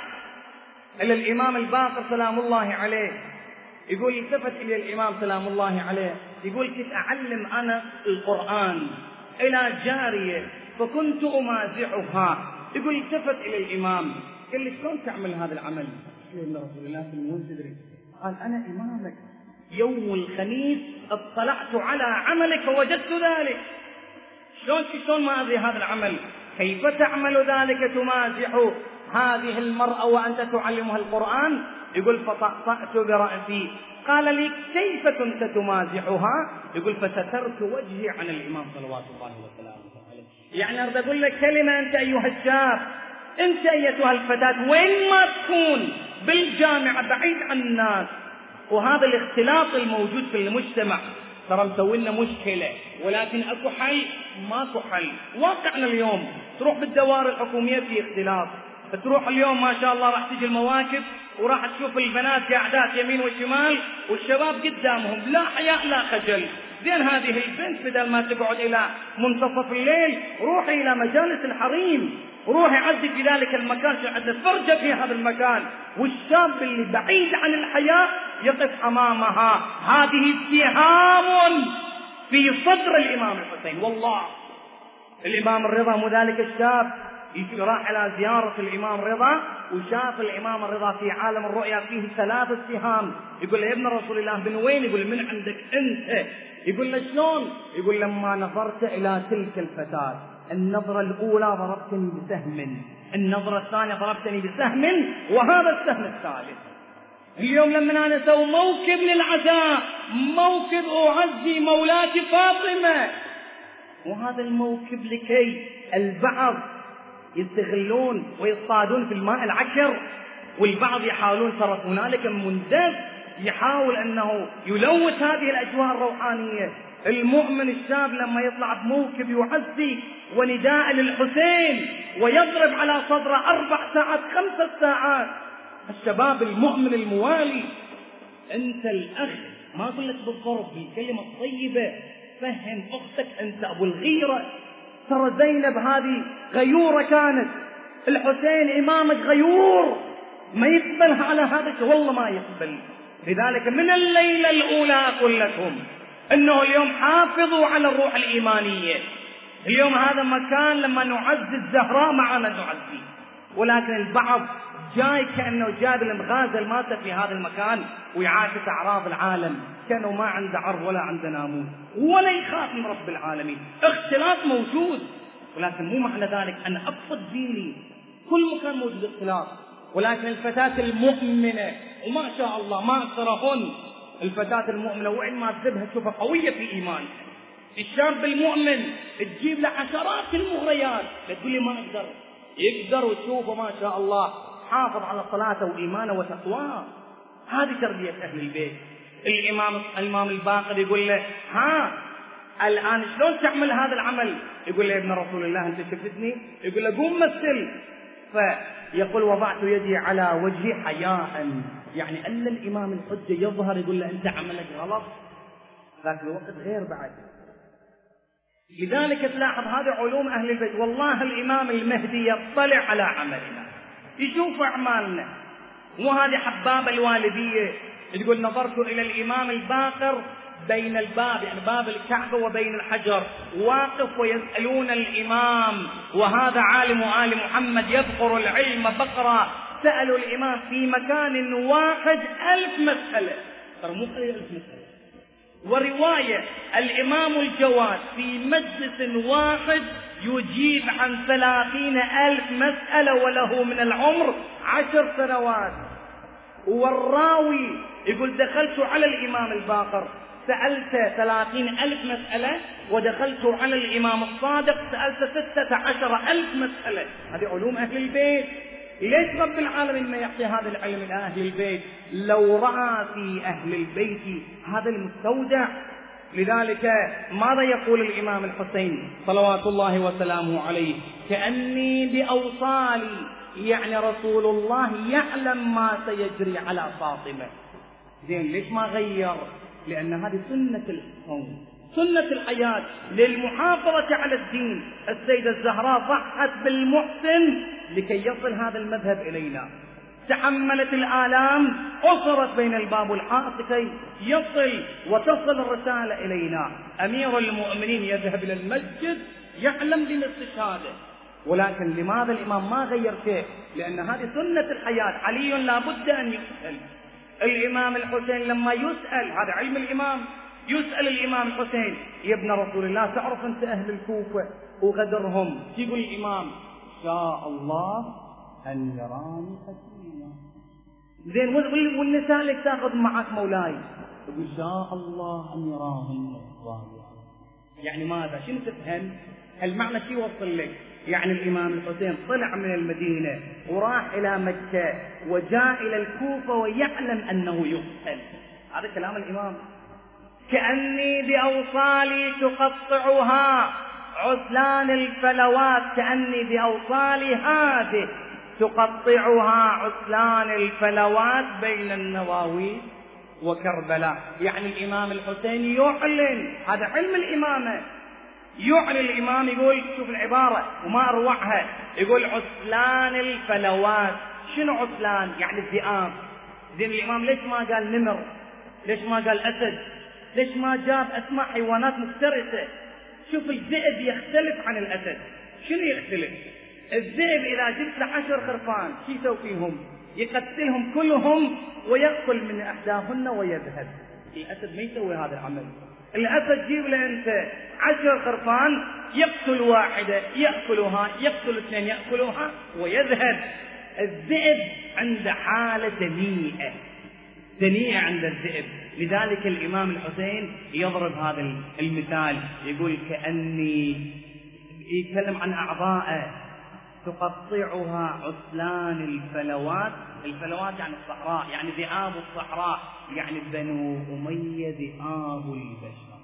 إلى الإمام الباقر سلام الله عليه، يقول التفت إلى الإمام سلام الله عليه يقول كنت أعلم أنا القرآن إلى جارية فكنت أمازحها. يقول التفت إلى الإمام قال لي شلون تعمل هذا العمل؟ قال رسول الله في المنون تدري؟ قال أنا إمامك يوم الخميس اطلعت على عملك ووجدت ذلك. شلون شلون ما أدري هذا العمل؟ كيف تعمل ذلك تمازح هذه المرأة وأنت تعلمها القرآن؟ يقول فطأطأت برأسي. قال لي كيف كنت تمازحها؟ يقول فسترت وجهي عن الإمام صلوات الله وسلامه عليه. يعني أريد أقول لك كلمة أنت أيها الشاب انت ايتها الفتاة وين ما تكون بالجامعة بعيد عن الناس. وهذا الاختلاط الموجود في المجتمع ترى مسوي لنا مشكلة، ولكن اكو حل؟ ماكو حل. واقعنا اليوم تروح بالدوائر الحكومية في اختلاط، تروح اليوم ما شاء الله راح تجي المواقف وراح تشوف البنات قاعدات يمين وشمال والشباب قدامهم، لا حياء لا خجل. زين هذه البنت بدل ما تقعد الى منتصف الليل روحي الى مجالس الحريم، روحي عدي في ذلك المكان عند فرجة في هذا المكان، والشاب اللي بعيد عن الحياء يقف امامها. هذه اتهام في صدر الامام الحسين. والله الامام الرضا مو ذلك الشاب راح على زيارة الإمام رضا وشاف الإمام الرضا في عالم الرؤيا فيه ثلاث اتهام. يقول له يا ابن رسول الله من وين؟ يقول من عندك أنت. يقول له شلون؟ يقول لما نظرت إلى تلك الفتاة النظرة الأولى ضربتني بسهم، النظرة الثانية ضربتني بسهم، وهذا السهم الثالث. اليوم لما أنا أسوي موكب للعزاء، موكب أعزي مولاك فاطمة، وهذا الموكب لكي البعض يستغلون ويصطادون في الماء العكر، والبعض يحاولون ترى هنالك منجز يحاول أنه يلوث هذه الأجواء الروحانية. المؤمن الشاب لما يطلع بموكب يعزي ونداء للحسين ويضرب على صدره أربع ساعات خمسة ساعات، الشباب المؤمن الموالي، أنت الأخ ما أقول لك بالضرب، بالكلمة الطيبة فهم أختك، أنت أبو الغيرة. ترى زينب هذه غيورة كانت، الحسين إمامك غيور، ما يقبلها على هذا الشيء، والله ما يقبل. لذلك من الليلة الأولى أقول لكم أنه اليوم حافظوا على الروح الإيمانية. اليوم هذا مكان لما نعزي الزهراء معنا نعزي، ولكن البعض جاي كأنه جاب المغازل ماته في هذا المكان ويعاكس أعراض العالم، كانوا ما عنده عرض ولا عنده ناموس ولا يخاف من رب العالمين. اختلاط موجود، ولكن مو معنى ذلك أن أبسط ديني كل مكان موجود اختلاط. ولكن الفتاة المؤمنة وما شاء الله ما أكثرهن، الفتاة المؤمنة وإن ما تذبها تشوفها قوية في إيمان. الشاب المؤمن تجيب له عشرات المغريات، لا تقول لي ما أقدر، يقدر وتشوفه ما شاء الله حافظ على صلاته وإيمانه وتقواه. هذه تربية أهل البيت. الإمام الإمام الباقر يقول له ها الآن شلون تعمل هذا العمل؟ يقول له يا ابن رسول الله أنت شفتني؟ يقول له قوم مثل. فيقول وضعت يدي على وجهي حياء، يعني أن الإمام الحجة يظهر يقول له أنت عملك غلط، ذاك الوقت غير بعد. لذلك تلاحظ هذه علوم أهل البيت. والله الإمام المهدي يطلع على عملنا، يشوف أعمالنا. وهذه حبابة الوالدية تقول نظرت إلى الإمام الباقر بين الباب، يعني باب الكعبة وبين الحجر، واقف ويسألون الإمام، وهذا عالم آل محمد يبقر العلم بقرا. سألوا الإمام في مكان واحد ألف مسألة، ترى مو ألف مسألة. ورواية الإمام الجواد في مجلس واحد يجيب عن ثلاثين ألف مسألة وله من العمر عشر سنوات. والراوي يقول دخلت على الإمام الباقر سألت ثلاثين ألف مسألة، ودخلت على الإمام الصادق سألت ستة عشر ألف مسألة. هذه علوم أهل البيت. ليش رب العالمين ما يعطي هذا العلم لأهل البيت؟ لو رأى في أهل البيت هذا المستودع. لذلك ماذا يقول الإمام الحسين صلوات الله وسلامه عليه؟ كأني بأوصالي، يعني رسول الله يعلم ما سيجري على فاطمة. زين ليش ما غير؟ لأن هذه سنة الكون، سنة الحياة للمحافظة على الدين. السيدة الزهراء ضحت بالمحسن لكي يصل هذا المذهب إلينا، تحملت الآلام، أصرت بين الباب والحائط لكي يصل وتصل الرسالة إلينا. أمير المؤمنين يذهب إلى المسجد يعلم بالاستشهاد، ولكن لماذا الإمام ما غير شيء؟ لأن هذه سنة الحياة. علي لابد أن يسأل. الإمام الحسين لما يسأل، هذا علم الإمام، يسأل الإمام الحسين يا ابن رسول الله تعرف أنت أهل الكوفة وغدرهم، يقول الإمام شاء الله أن يراني حسينا. زين والنساء اللي تاخذ معك مولاي، يقول شاء الله أن يراهن صالحا. يعني ماذا؟ شنو تفهم؟ المعنى شو يوصل لك؟ يعني الإمام الحسين طلع من المدينة وراح إلى مكة وجاء إلى الكوفة ويعلم أنه يقتل. هذا كلام الإمام. كأني بأوصالي تقطعها عسلان الفلوات، كأني بأوصالي هذه تقطعها عسلان الفلوات بين النواويس وكربلاء. يعني الإمام الحسين يعلن، هذا علم الإمامة، يعلن الإمام يقول، شوف العبارة وما أروعها، يقول عسلان الفلوات. شنو عسلان؟ يعني الذئاب. زين الإمام ليش ما قال نمر؟ ليش ما قال أسد؟ ليش ما جاب أسماء حيوانات مفترسة؟ شوف الذئب يختلف عن الأسد. شنو يختلف؟ الذئب إذا جبت له عشر خرفان شو يسوي فيهم؟ يقتلهم كلهم ويأكل من إحداهن ويذهب. الأسد ما يسوي هذا العمل. الأسد جيب له أنت عشر خرفان يقتل واحدة يأكلها، يقتل اثنين يأكلها ويذهب. الذئب عند حالة دنيئة، دنيئة عند الذئب. لذلك الإمام الحسين يضرب هذا المثال، يقول كأني، يتكلم عن أعضاءه تقطعها عسلان الفلوات. الفلوات يعني الصحراء، يعني ذئاب الصحراء، يعني بنو أمية ذئاب البشر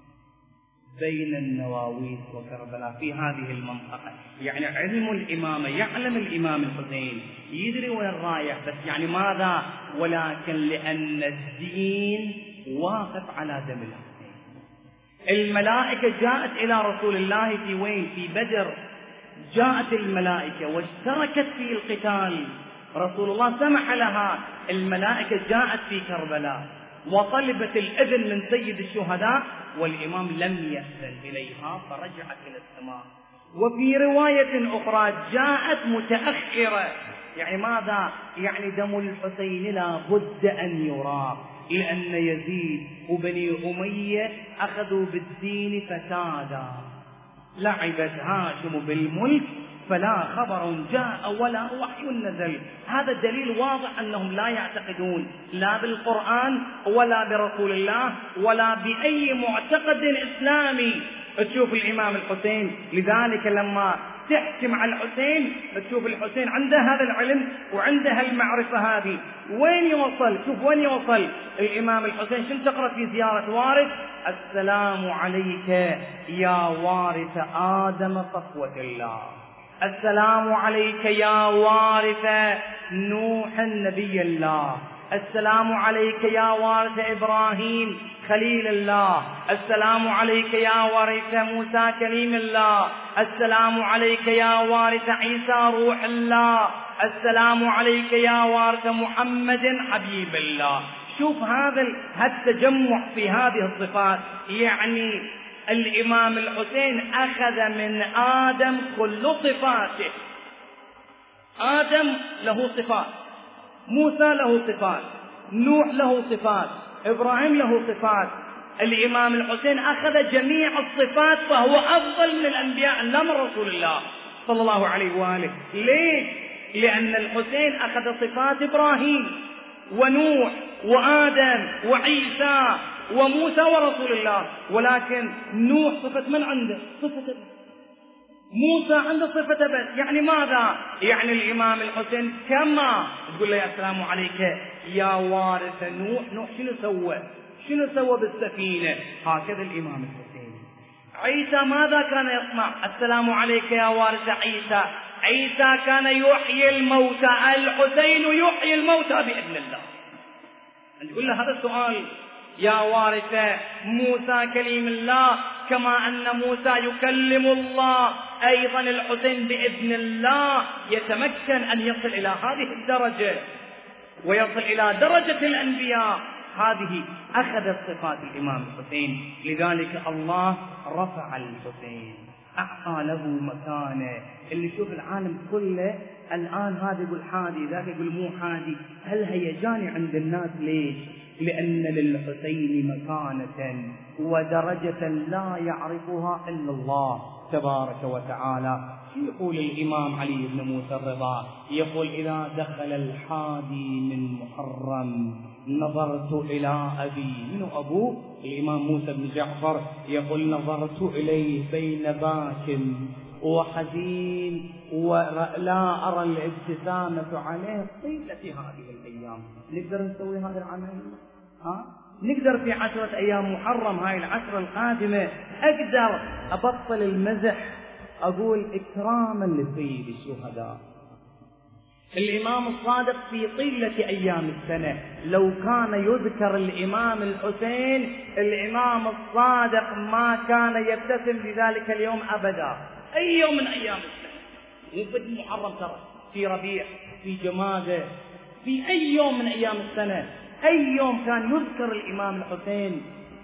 بين النواويس وكربلاء في هذه المنطقة. يعني علم الإمامة، يعلم الإمام الحسين، يدري وين رايح، بس يعني ماذا؟ ولكن لأن الدين واقف على دم الحسين. الملائكة جاءت إلى رسول الله في وين؟ في بدر. جاءت الملائكة واشتركت في القتال، رسول الله سمح لها. الملائكة جاءت في كربلاء وطلبت الإذن من سيد الشهداء، والإمام لم يأذن إليها فرجعت إلى السماء. وفي رواية أخرى جاءت متأخرة. يعني ماذا؟ يعني دم الحسين لا بد أن يراق، لأن يزيد وبني أمية أخذوا بالدين فسادا. لعبت هاشم بالملك فلا خبر جاء ولا وحي نزل. هذا دليل واضح أنهم لا يعتقدون لا بالقرآن ولا برسول الله ولا بأي معتقد إسلامي. تشوف الإمام الحسين، لذلك لما تحكم على الحسين تشوف الحسين عنده هذا العلم وعنده المعرفة هذه. وين يوصل؟ شوف وين يوصل الإمام الحسين. شنو تقرأ في زيارة وارث؟ السلام عليك يا وارث آدم صفوة الله، السلام عليك يا وارث نوح نبي الله، السلام عليك يا وارث إبراهيم خليل الله، السلام عليك يا وارث موسى كليم الله، السلام عليك يا وارث عيسى روح الله، السلام عليك يا وارث محمد حبيب الله. شوف هذا التجمع في هذه الصفات. يعني الإمام الحسين أخذ من آدم كل صفاته. آدم له صفات، موسى له صفات، نوح له صفات، إبراهيم له صفات. الإمام الحسين أخذ جميع الصفات فهو أفضل من الأنبياء لا من رسول الله صلى الله عليه وآله. ليش؟ لأن الحسين أخذ صفات إبراهيم ونوح وآدم وعيسى وموسى ورسول الله، ولكن نوح صفة من عنده؟ صفة بس. موسى عنده صفة بس. يعني ماذا؟ يعني الإمام الحسين كما تقول له السلام عليك يا وارث نوح، نوح شنو سوى؟ شنو سوى بالسفينة؟ هكذا الإمام الحسين. عيسى ماذا كان يصنع؟ السلام عليك يا وارث عيسى، عيسى كان يحيي الموتى، الحسين يحيي الموتى بإذن الله. نقول له هذا السؤال، يا وارث موسى كليم الله، كما أن موسى يكلم الله أيضا الحسين بإذن الله يتمكن أن يصل إلى هذه الدرجة ويصل إلى درجة الأنبياء. هذه أخذت صفات الإمام الحسين. لذلك الله رفع الحسين، أعطى له مكانه. اللي يشوف العالم كله الآن هذا يقول حادي، ذاك يقول مو حادي، هل هيجاني عند الناس؟ ليش؟ لأن للحسين مكانة ودرجة لا يعرفها إلا الله تبارك وتعالى. يقول الإمام علي بن موسى الرضا، يقول إذا دخل الحادي من محرم نظرت إلى أبي. من أبوه؟ الإمام موسى بن جعفر. يقول نظرت إليه بين باك وحزين ولا أرى الابتسامة عليه طيلة هذه الأيام. نقدر نسوي هذا العمل؟ ها؟ نقدر في عشرة أيام محرم هاي العشرة القادمة أقدر أبطل المزح، أقول إكراما لسيد الشهداء الإمام الصادق في طيلة أيام السنة. لو كان يذكر الإمام الحسين الإمام الصادق ما كان يبتسم في ذلك اليوم أبدا. أي يوم من أيام السنة، مو في محرم ترى، في ربيع، في جمادة، في أي يوم من أيام السنة، أي يوم كان يذكر الإمام الحسين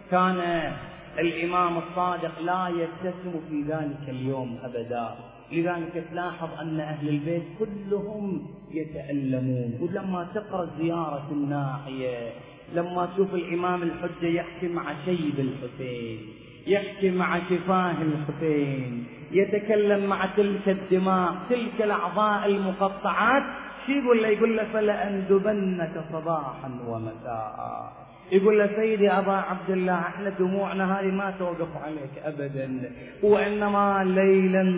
كان الإمام الصادق لا يبتسم في ذلك اليوم أبدا. لذلك تلاحظ أن أهل البيت كلهم يتألمون. ولما تقرأ زيارة الناحية، لما تشوف الإمام الحجة يحكي مع شيب الحسين، يحكي مع شفاه الحسين، يتكلم مع تلك الدماء، تلك الأعضاء المقطعات، شي يقول له؟ يقول له فلأندبنك صباحا ومساء. يقول له سيدي أبا عبد الله احنا دموعنا هذه ما توقف عليك أبدا، وإنما ليلا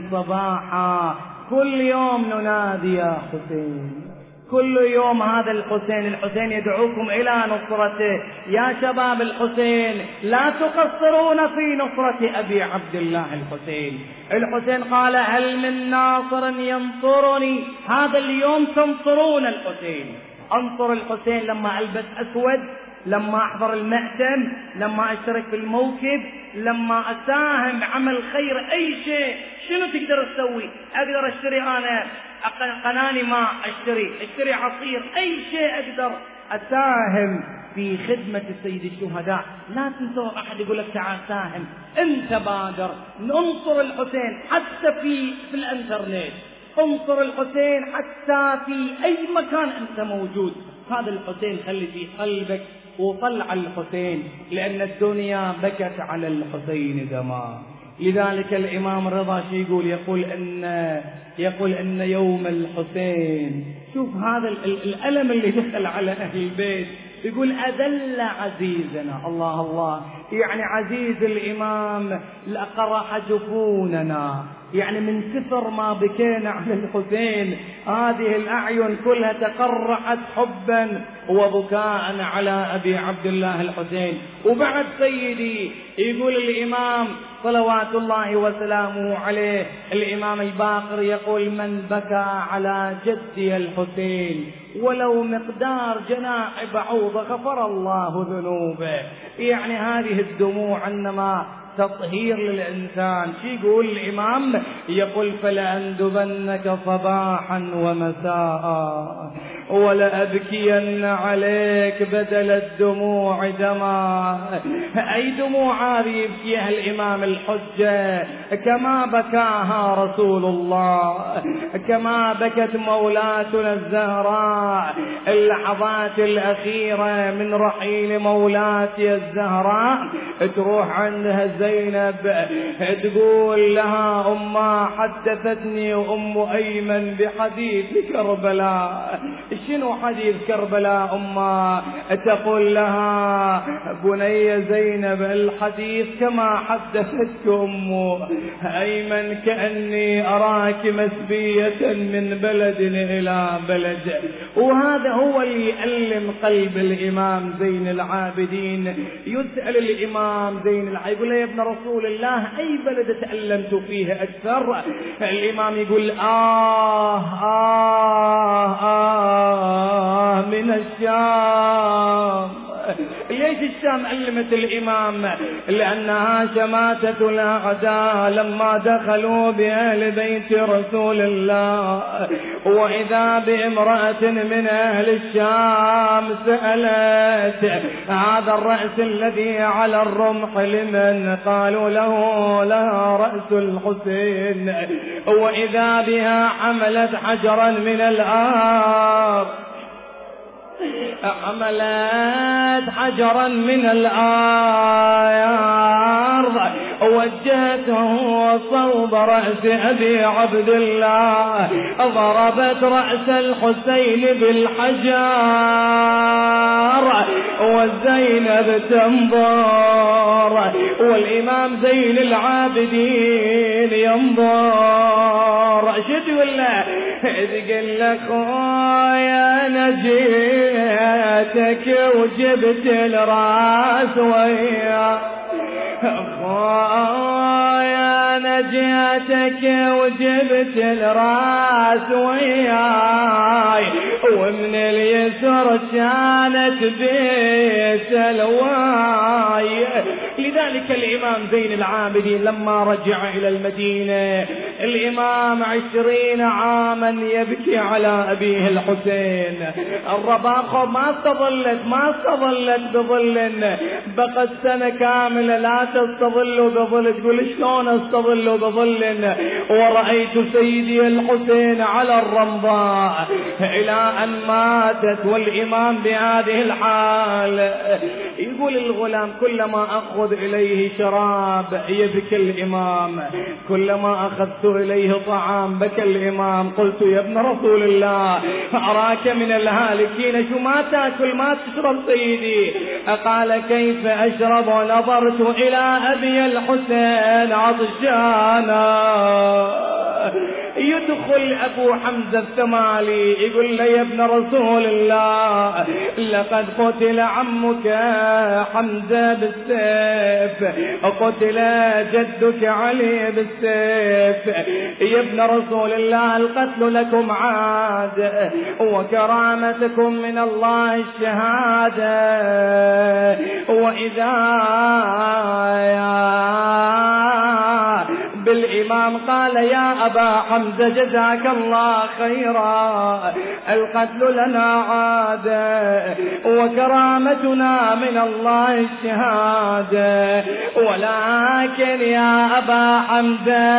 صباحا كل يوم ننادي يا حسين، كل يوم هذا الحسين. الحسين يدعوكم إلى نصرته. يا شباب الحسين لا تقصرون في نصرة أبي عبد الله الحسين. الحسين قال هل من ناصر ينصرني؟ هذا اليوم تنصرون الحسين. أنصر الحسين لما ألبس أسود، لما أحضر المأتم، لما أشترك في الموكب، لما أساهم عمل خير، أي شيء. شنو تقدر تسوي؟ أقدر أشتري أنا قناني ماء، أشتري أشتري عصير، أي شيء أقدر أساهم في خدمة سيد الشهداء. لا تنتظر أحد يقول لك تعال ساهم، أنت بادر. ننصر الحسين حتى في في الانترنت، انصر الحسين حتى في أي مكان أنت موجود. هذا الحسين خلي في قلبك وطلع الحسين، لأن الدنيا بكت على الحسين دماء. لذلك الإمام الرضا شي يقول؟ يقول إن يقول إن يوم الحسين، شوف هذا الألم اللي دخل على أهل البيت، يقول أذل عزيزنا. الله الله، يعني عزيز الإمام لقرح جفوننا، يعني من كثر ما بكينا على الحسين هذه الأعين كلها تقرحت حبا وبكاء على أبي عبد الله الحسين. وبعد سيدي يقول الإمام صلوات الله وسلامه عليه، الإمام الباقر يقول من بكى على جدي الحسين ولو مقدار جناح بعوضة غفر الله ذنوبه. يعني هذه الدموع إنما تطهير للإنسان. شو يقول الإمام؟ يقول فلأندبنك صباحا ومساء ولأبكين عليك بدل الدموع دماء. أي دموع هذه يبكيها الإمام الحجة كما بكاها رسول الله، كما بكت مولاتنا الزهراء اللحظات الأخيرة من رحيل مولاتي الزهراء. تروح عندها زينب تقول لها أمه حدثتني أم أيمن بحديث كربلاء. شنو حديث كربلاء أمه؟ تقول لها بني زينب الحديث كما حدثتك أم أيمن كأني أراك مسبية من بلد إلى بلد. وهذا هو اللي يألم قلب الإمام زين العابدين. يسأل الإمام زين العابدين يقول له يا ابن رسول الله أي بلد تألمت فيه أكثر؟ الإمام يقول آه آه آه من الشام. ليش الشام ألمت الإمام؟ لأنها شماتة الأعداء لما دخلوا بأهل بيت رسول الله. وإذا بامرأة من أهل الشام سألت هذا الرأس الذي على الرمح لمن؟ قالوا له لها رأس الحسين. وإذا بها حملت حجرا من الأرض حملت حجرا من الأرض وجهته صوب رأس أبي عبد الله، ضربت رأس الحسين بالحجر وزينب تنظر والإمام زين العابدين ينظر. شد ولا تقول لك يا نجيتك وجبت الراس وياه، يا نجيتك وجبت الراس وياي، ومن اليسر كانت بيت الواي. لذلك الإمام زين العابدين لما رجع إلى المدينة، الإمام عشرين عاما يبكي على أبيه الحسين. الرباقة ما استظلت ما استظلت بظل، بقت سنة كاملة لا تستظل بظل. تقول شلون استظل بظل ورأيت سيدي الحسين على الرمضاء إلى أن ماتت والإمام بهذه الحال. يقول الغلام كلما أخذ إليه شراب يبكي الإمام، كلما أخذت إليه طعام بكى الإمام. قلت يا ابن رسول الله أراك من الهالكين، شو ما تأكل ما تشرب سيدي؟ قال كيف أشرب ونظرت إلى أبي الحسين عطشانا. يدخل أبو حمزة الثمالي يقول له يا ابن رسول الله لقد قتل عمك حمزة بالسيف، قتل جدك علي بالسيف. يا ابن رسول الله القتل لكم عاد وكرامتكم من الله الشهادة، وإذا بالإمام قال يا أبا حمزة جزاك الله خيرا، القتل لنا عادة وكرامتنا من الله الشهادة، ولكن يا أبا حمزة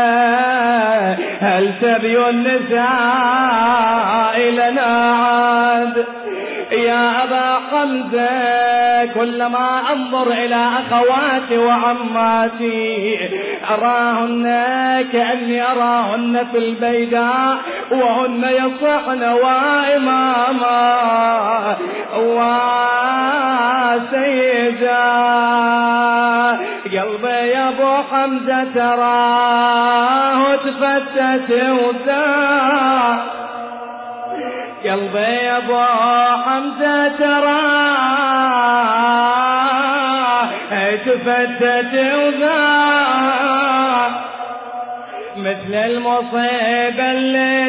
هل سبي النساء لنا عاد؟ يا أبا حمزة كلما أنظر إلى أخواتي وعماتي أراهن كأني أراهن في البيداء وهن يصحن وإماما وسيدا. قلبي يا أبو حمزة تراه تفتت وزاد، قلبي يا ابو حمزة تراه تفتت وذاب، مثل المصيبة اللي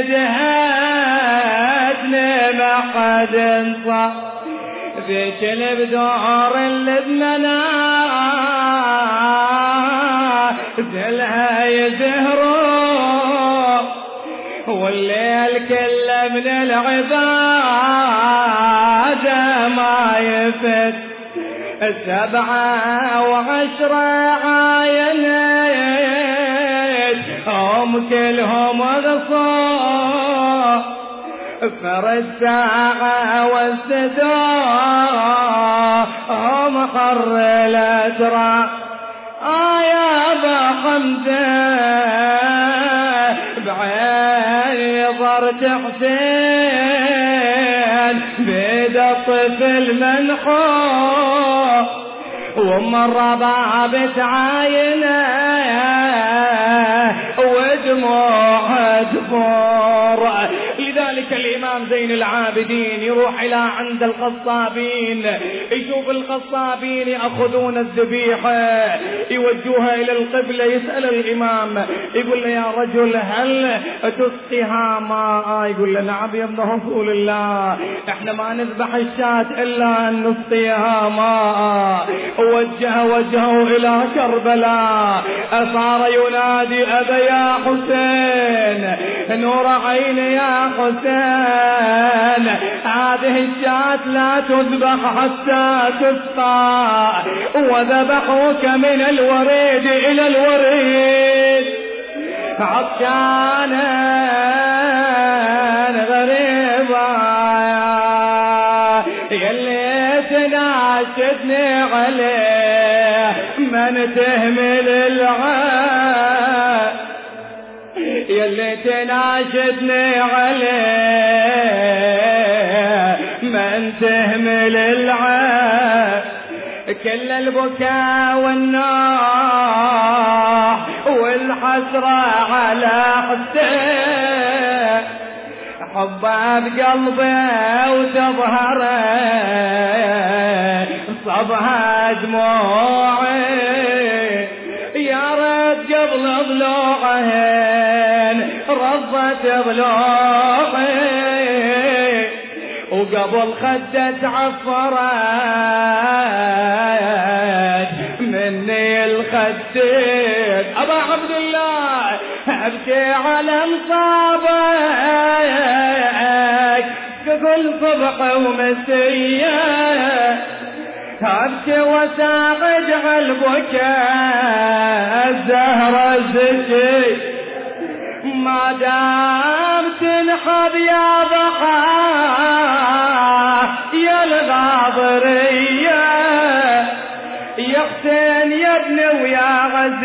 دهتني ما حد انصى، ذيك البدور اللي بننا زلها يزهروا، والليل كله من العبادة ما يفت، السبعة وعشرة عاينت هم كلهم غصوا، فرد ساعة والسداء هم حر الأسرى. آه يا أبا حمزة بعين ضرت حسين بيد الطفل منحوق، ومرة ضابت عاينه ودموع تفور. لذلك الإمام زين العابدين يروح إلى عند القصابين، يشوف القصابين يأخذون الذبيحة يوجهها إلى القبلة، يسأل الإمام يقول له يا رجل هل تسقيها ماء؟ يقول له نعم يا ابن رسول الله احنا ما نذبح الشاة إلا أن نسقيها ماء. وجه وجهه إلى كربلاء صار ينادي أبا يا حسين نور عين يا حسين، هذه الشاة لا تذبح حتى تسقى، وذبحوك من الوريد إلى الوريد عطشانا غريبا. من تهمل العين يلي تناشدني عليه من تهمل العين كل البكاء والنوح والحسرة على حسين حبه بقلبه وتظهر صبها دموعي يا ريت قبل ضلوعهن رضت ضلوعي وقبل خدت عفرت مني الخدين أبا عبد الله أبكي على مصابك كل صبح ومسية أبكي وساعد على البكاء الزهرة زكي ما دام تنحب يا ضحى يا الغاضرية يا حسين يا ابني ويا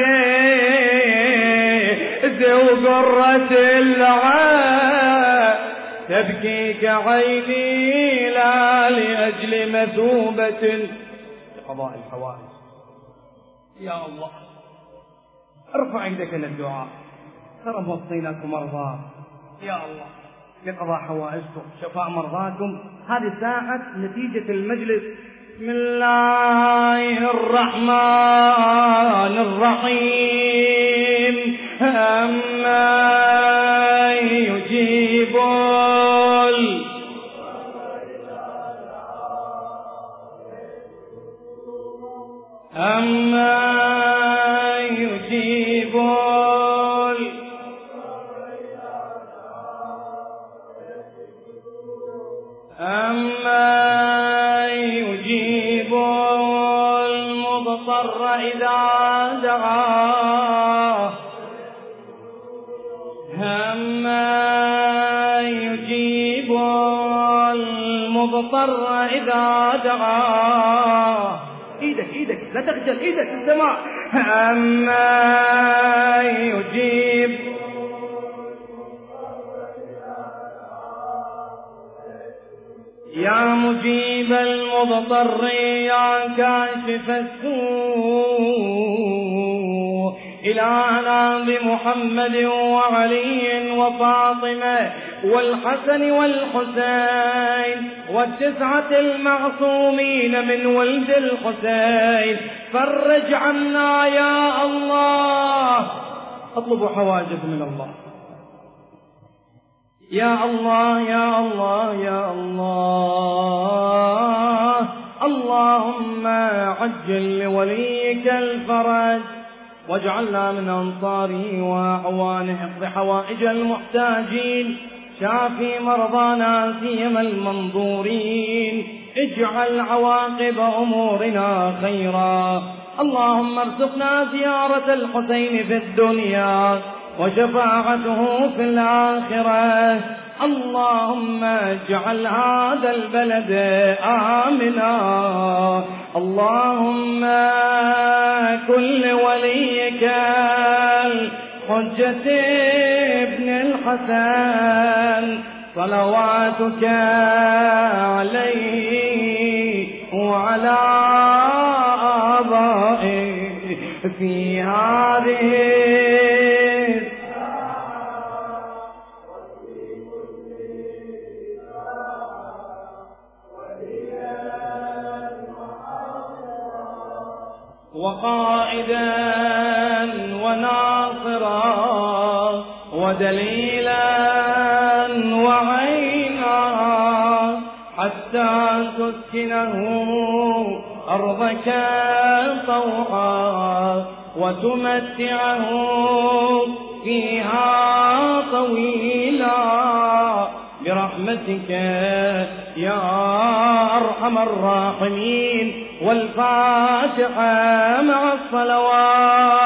غزيز وقرة العين تبكيك عيني لا لأجل مثوبة قضاء الحوائج. يا الله ارفع يدك للدعاء ترى موصيناكم مرضى يا الله لقضاء حوائجكم شفاء مرضاكم. هذه ساعة نتيجة المجلس. بسم الله الرحمن الرحيم أما يجيب أما يجيب أما يجيب المضطر إذا دعاه أما يجيب المضطر إذا دعاه. إيدك إيدك لا تخجل إيدك السماء. أما يجيب يا مجيب المضطر يا كاشف السوء إلهنا بمحمد وعلي وفاطمة والحسن والحسين والتسعة المعصومين من ولد الحسين فرج عنا يا الله. اطلبوا حوائجكم من الله يا الله يا الله يا الله. اللهم عجل لوليك الفرج واجعلنا من أنصاره وأعوانه. اقض حوائج المحتاجين شافي مرضانا سيما المنظورين اجعل عواقب أمورنا خيرا. اللهم ارزقنا زيارة الحسين في الدنيا وشفاعته في الآخرة. اللهم اجعل هذا البلد آمنا. اللهم كل وليك الحجة ابن الحسن صلواتك عليه وعلى آبائه في هذه وقائدا وناصرا ودليلا وعينا حتى تسكنه أرضك طوعا وتمتعه فيها طويلا برحمتك يا أرحم الراحمين. والفاتحة مع الصلوات.